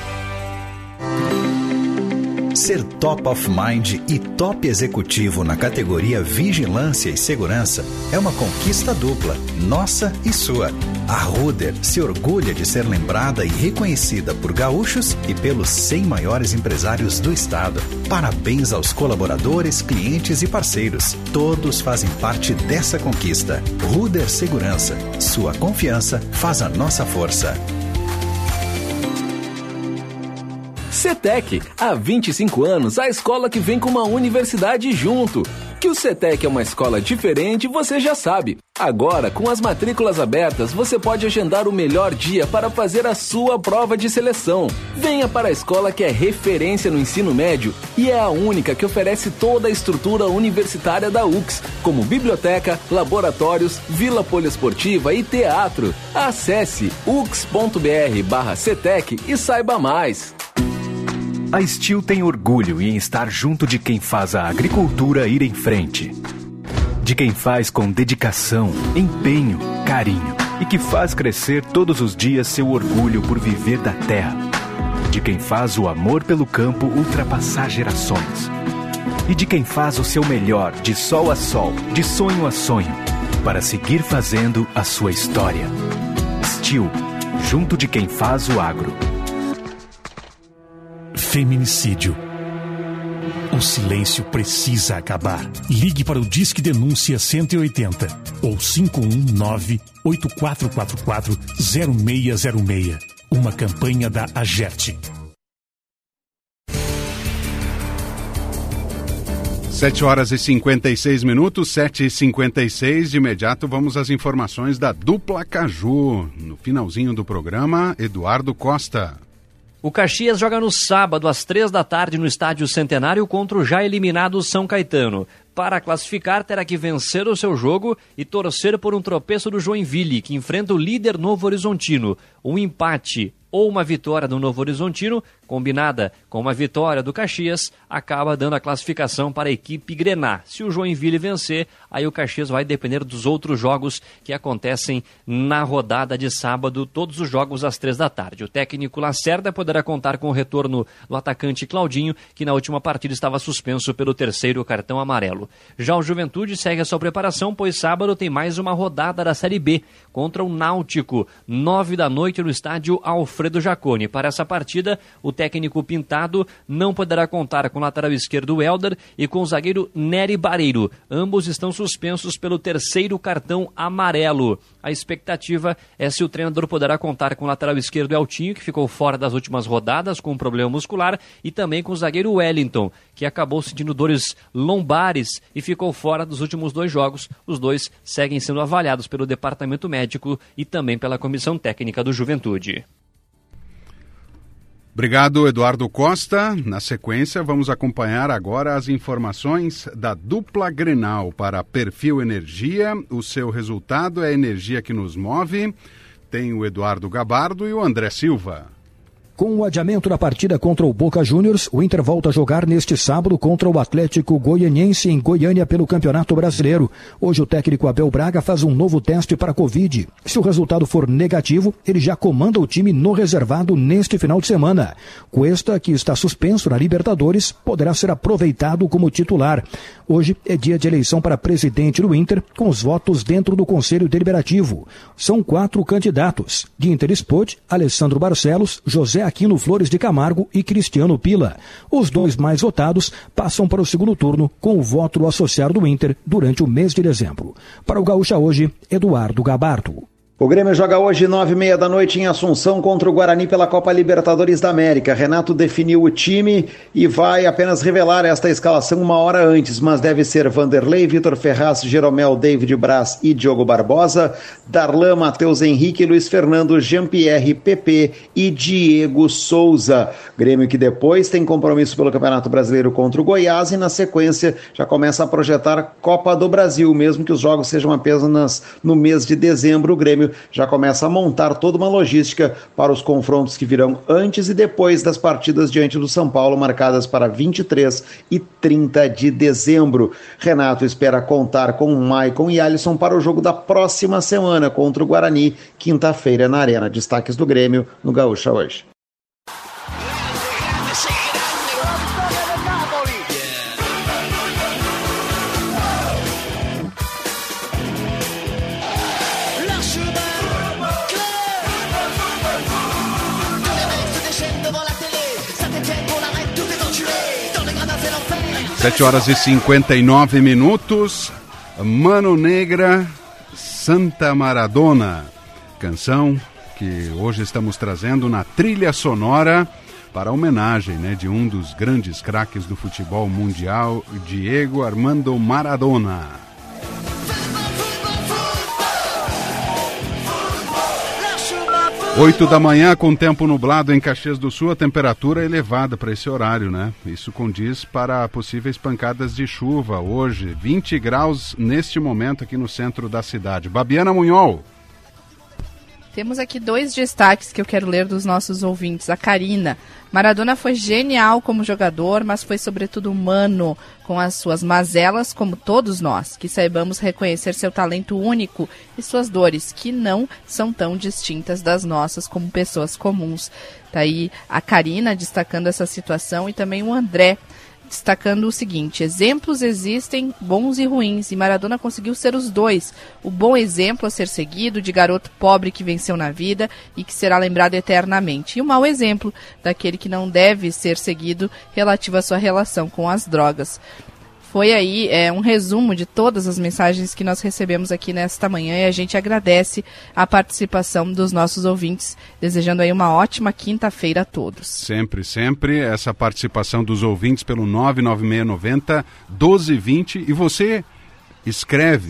Ser top of mind e top executivo na categoria Vigilância e Segurança é uma conquista dupla, nossa e sua. A Ruder se orgulha de ser lembrada e reconhecida por gaúchos e pelos 100 maiores empresários do estado. Parabéns aos colaboradores, clientes e parceiros. Todos fazem parte dessa conquista. Ruder Segurança. Sua confiança faz a nossa força. CETEC, há 25 anos, a escola que vem com uma universidade junto. Que o CETEC é uma escola diferente, você já sabe. Agora, com as matrículas abertas, você pode agendar o melhor dia para fazer a sua prova de seleção. Venha para a escola que é referência no ensino médio e é a única que oferece toda a estrutura universitária da UX, como biblioteca, laboratórios, vila poliesportiva e teatro. Acesse ux.br/CETEC e saiba mais. A Steel tem orgulho em estar junto de quem faz a agricultura ir em frente. De quem faz com dedicação, empenho, carinho e que faz crescer todos os dias seu orgulho por viver da terra. De quem faz o amor pelo campo ultrapassar gerações. E de quem faz o seu melhor de sol a sol, de sonho a sonho, para seguir fazendo a sua história. Steel, junto de quem faz o agro. Feminicídio. O silêncio precisa acabar. Ligue para o Disque Denúncia 180 ou 519-8444-0606. Uma campanha da AGERT. 7h56, 7h56. De imediato vamos às informações da Dupla Caju. No finalzinho do programa, Eduardo Costa. O Caxias joga no sábado, às 15h, no Estádio Centenário, contra o já eliminado São Caetano. Para classificar, terá que vencer o seu jogo e torcer por um tropeço do Joinville, que enfrenta o líder Novo Horizontino. Um empate ou uma vitória do Novo Horizontino, combinada com uma vitória do Caxias, acaba dando a classificação para a equipe Grená. Se o Joinville vencer, aí o Caxias vai depender dos outros jogos que acontecem na rodada de sábado, todos os jogos às 15h. O técnico Lacerda poderá contar com o retorno do atacante Claudinho, que na última partida estava suspenso pelo 3º cartão amarelo. Já o Juventude segue a sua preparação, pois sábado tem mais uma rodada da Série B contra o Náutico, 21h no estádio Alfredo Jaconi. Para essa partida, o técnico Pintado não poderá contar com o lateral esquerdo Helder e com o zagueiro Nery Bareiro. Ambos estão suspensos pelo 3º cartão amarelo. A expectativa é se o treinador poderá contar com o lateral esquerdo Eltinho, que ficou fora das últimas rodadas com um problema muscular, e também com o zagueiro Wellington, que acabou sentindo dores lombares e ficou fora dos últimos 2 jogos. Os dois seguem sendo avaliados pelo departamento médico e também pela comissão técnica do Juventude. Obrigado, Eduardo Costa. Na sequência, vamos acompanhar agora as informações da dupla Grenal para Perfil Energia. O seu resultado é a energia que nos move. Tem o Eduardo Gabardo e o André Silva. Com o adiamento da partida contra o Boca Juniors, o Inter volta a jogar neste sábado contra o Atlético Goianiense em Goiânia pelo Campeonato Brasileiro. Hoje o técnico Abel Braga faz um novo teste para a Covid. Se o resultado for negativo, ele já comanda o time no reservado neste final de semana. Cuesta, que está suspenso na Libertadores, poderá ser aproveitado como titular. Hoje é dia de eleição para presidente do Inter, com os votos dentro do Conselho Deliberativo. São 4 candidatos: Ginter Spot, Alessandro Barcelos, José Aquino Flores de Camargo e Cristiano Pila. Os 2 mais votados passam para o segundo turno com o voto do associado do Inter durante o mês de dezembro. Para o Gaúcha Hoje, Eduardo Gabardo. O Grêmio joga hoje 9h30 da noite em Assunção contra o Guarani pela Copa Libertadores da América. Renato definiu o time e vai apenas revelar esta escalação 1 hora antes, mas deve ser Vanderlei, Vitor Ferraz, Jeromel, David Braz e Diogo Barbosa, Darlan, Matheus Henrique, Luiz Fernando, Jean-Pierre, Pepe e Diego Souza. Grêmio que depois tem compromisso pelo Campeonato Brasileiro contra o Goiás e na sequência já começa a projetar Copa do Brasil, mesmo que os jogos sejam apenas no mês de dezembro. O Grêmio já começa a montar toda uma logística para os confrontos que virão antes e depois das partidas diante do São Paulo, marcadas para 23 e 30 de dezembro. Renato espera contar com Maicon e Alisson para o jogo da próxima semana contra o Guarani, quinta-feira na Arena. Destaques do Grêmio no Gaúcha Hoje. Sete horas e 59 minutos. Mano Negra, Santa Maradona. Canção que hoje estamos trazendo na trilha sonora para a homenagem, de um dos grandes craques do futebol mundial, Diego Armando Maradona. 8 da manhã, com tempo nublado em Caxias do Sul, a temperatura é elevada para esse horário, Isso condiz para possíveis pancadas de chuva hoje, 20 graus neste momento aqui no centro da cidade. Babiana Munhol. Temos aqui 2 destaques que eu quero ler dos nossos ouvintes. A Karina: Maradona foi genial como jogador, mas foi sobretudo humano, com as suas mazelas, como todos nós, que saibamos reconhecer seu talento único e suas dores, que não são tão distintas das nossas como pessoas comuns. Tá aí a Karina destacando essa situação e também o André destacando o seguinte: exemplos existem bons e ruins, e Maradona conseguiu ser os dois. O bom exemplo a ser seguido, de garoto pobre que venceu na vida e que será lembrado eternamente. E o mau exemplo, daquele que não deve ser seguido, relativo à sua relação com as drogas. Foi aí um resumo de todas as mensagens que nós recebemos aqui nesta manhã, e a gente agradece a participação dos nossos ouvintes, desejando aí uma ótima quinta-feira a todos. Sempre, sempre, essa participação dos ouvintes pelo 99690-1220, e você escreve,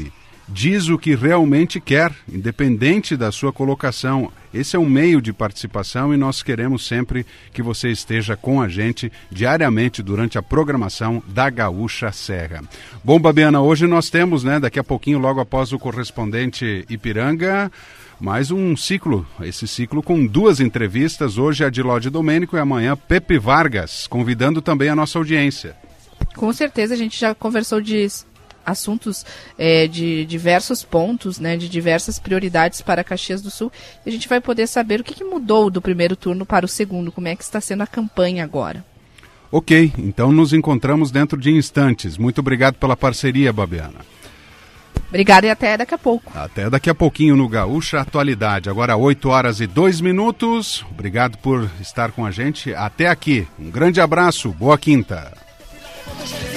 diz o que realmente quer, independente da sua colocação. Esse é um meio de participação e nós queremos sempre que você esteja com a gente diariamente durante a programação da Gaúcha Serra. Bom, Babiana, hoje nós temos, daqui a pouquinho, logo após o correspondente Ipiranga, mais um ciclo, esse ciclo com 2 entrevistas, hoje a de Lodi Domênico e amanhã Pepe Vargas, convidando também a nossa audiência. Com certeza, a gente já conversou de assuntos de diversos pontos, de diversas prioridades para Caxias do Sul, e a gente vai poder saber o que mudou do primeiro turno para o segundo, como é que está sendo a campanha agora. Ok, então nos encontramos dentro de instantes. Muito obrigado pela parceria, Babiana. Obrigada e até daqui a pouco. Até daqui a pouquinho no Gaúcha Atualidade. Agora 8h02. Obrigado por estar com a gente até aqui. Um grande abraço, boa quinta.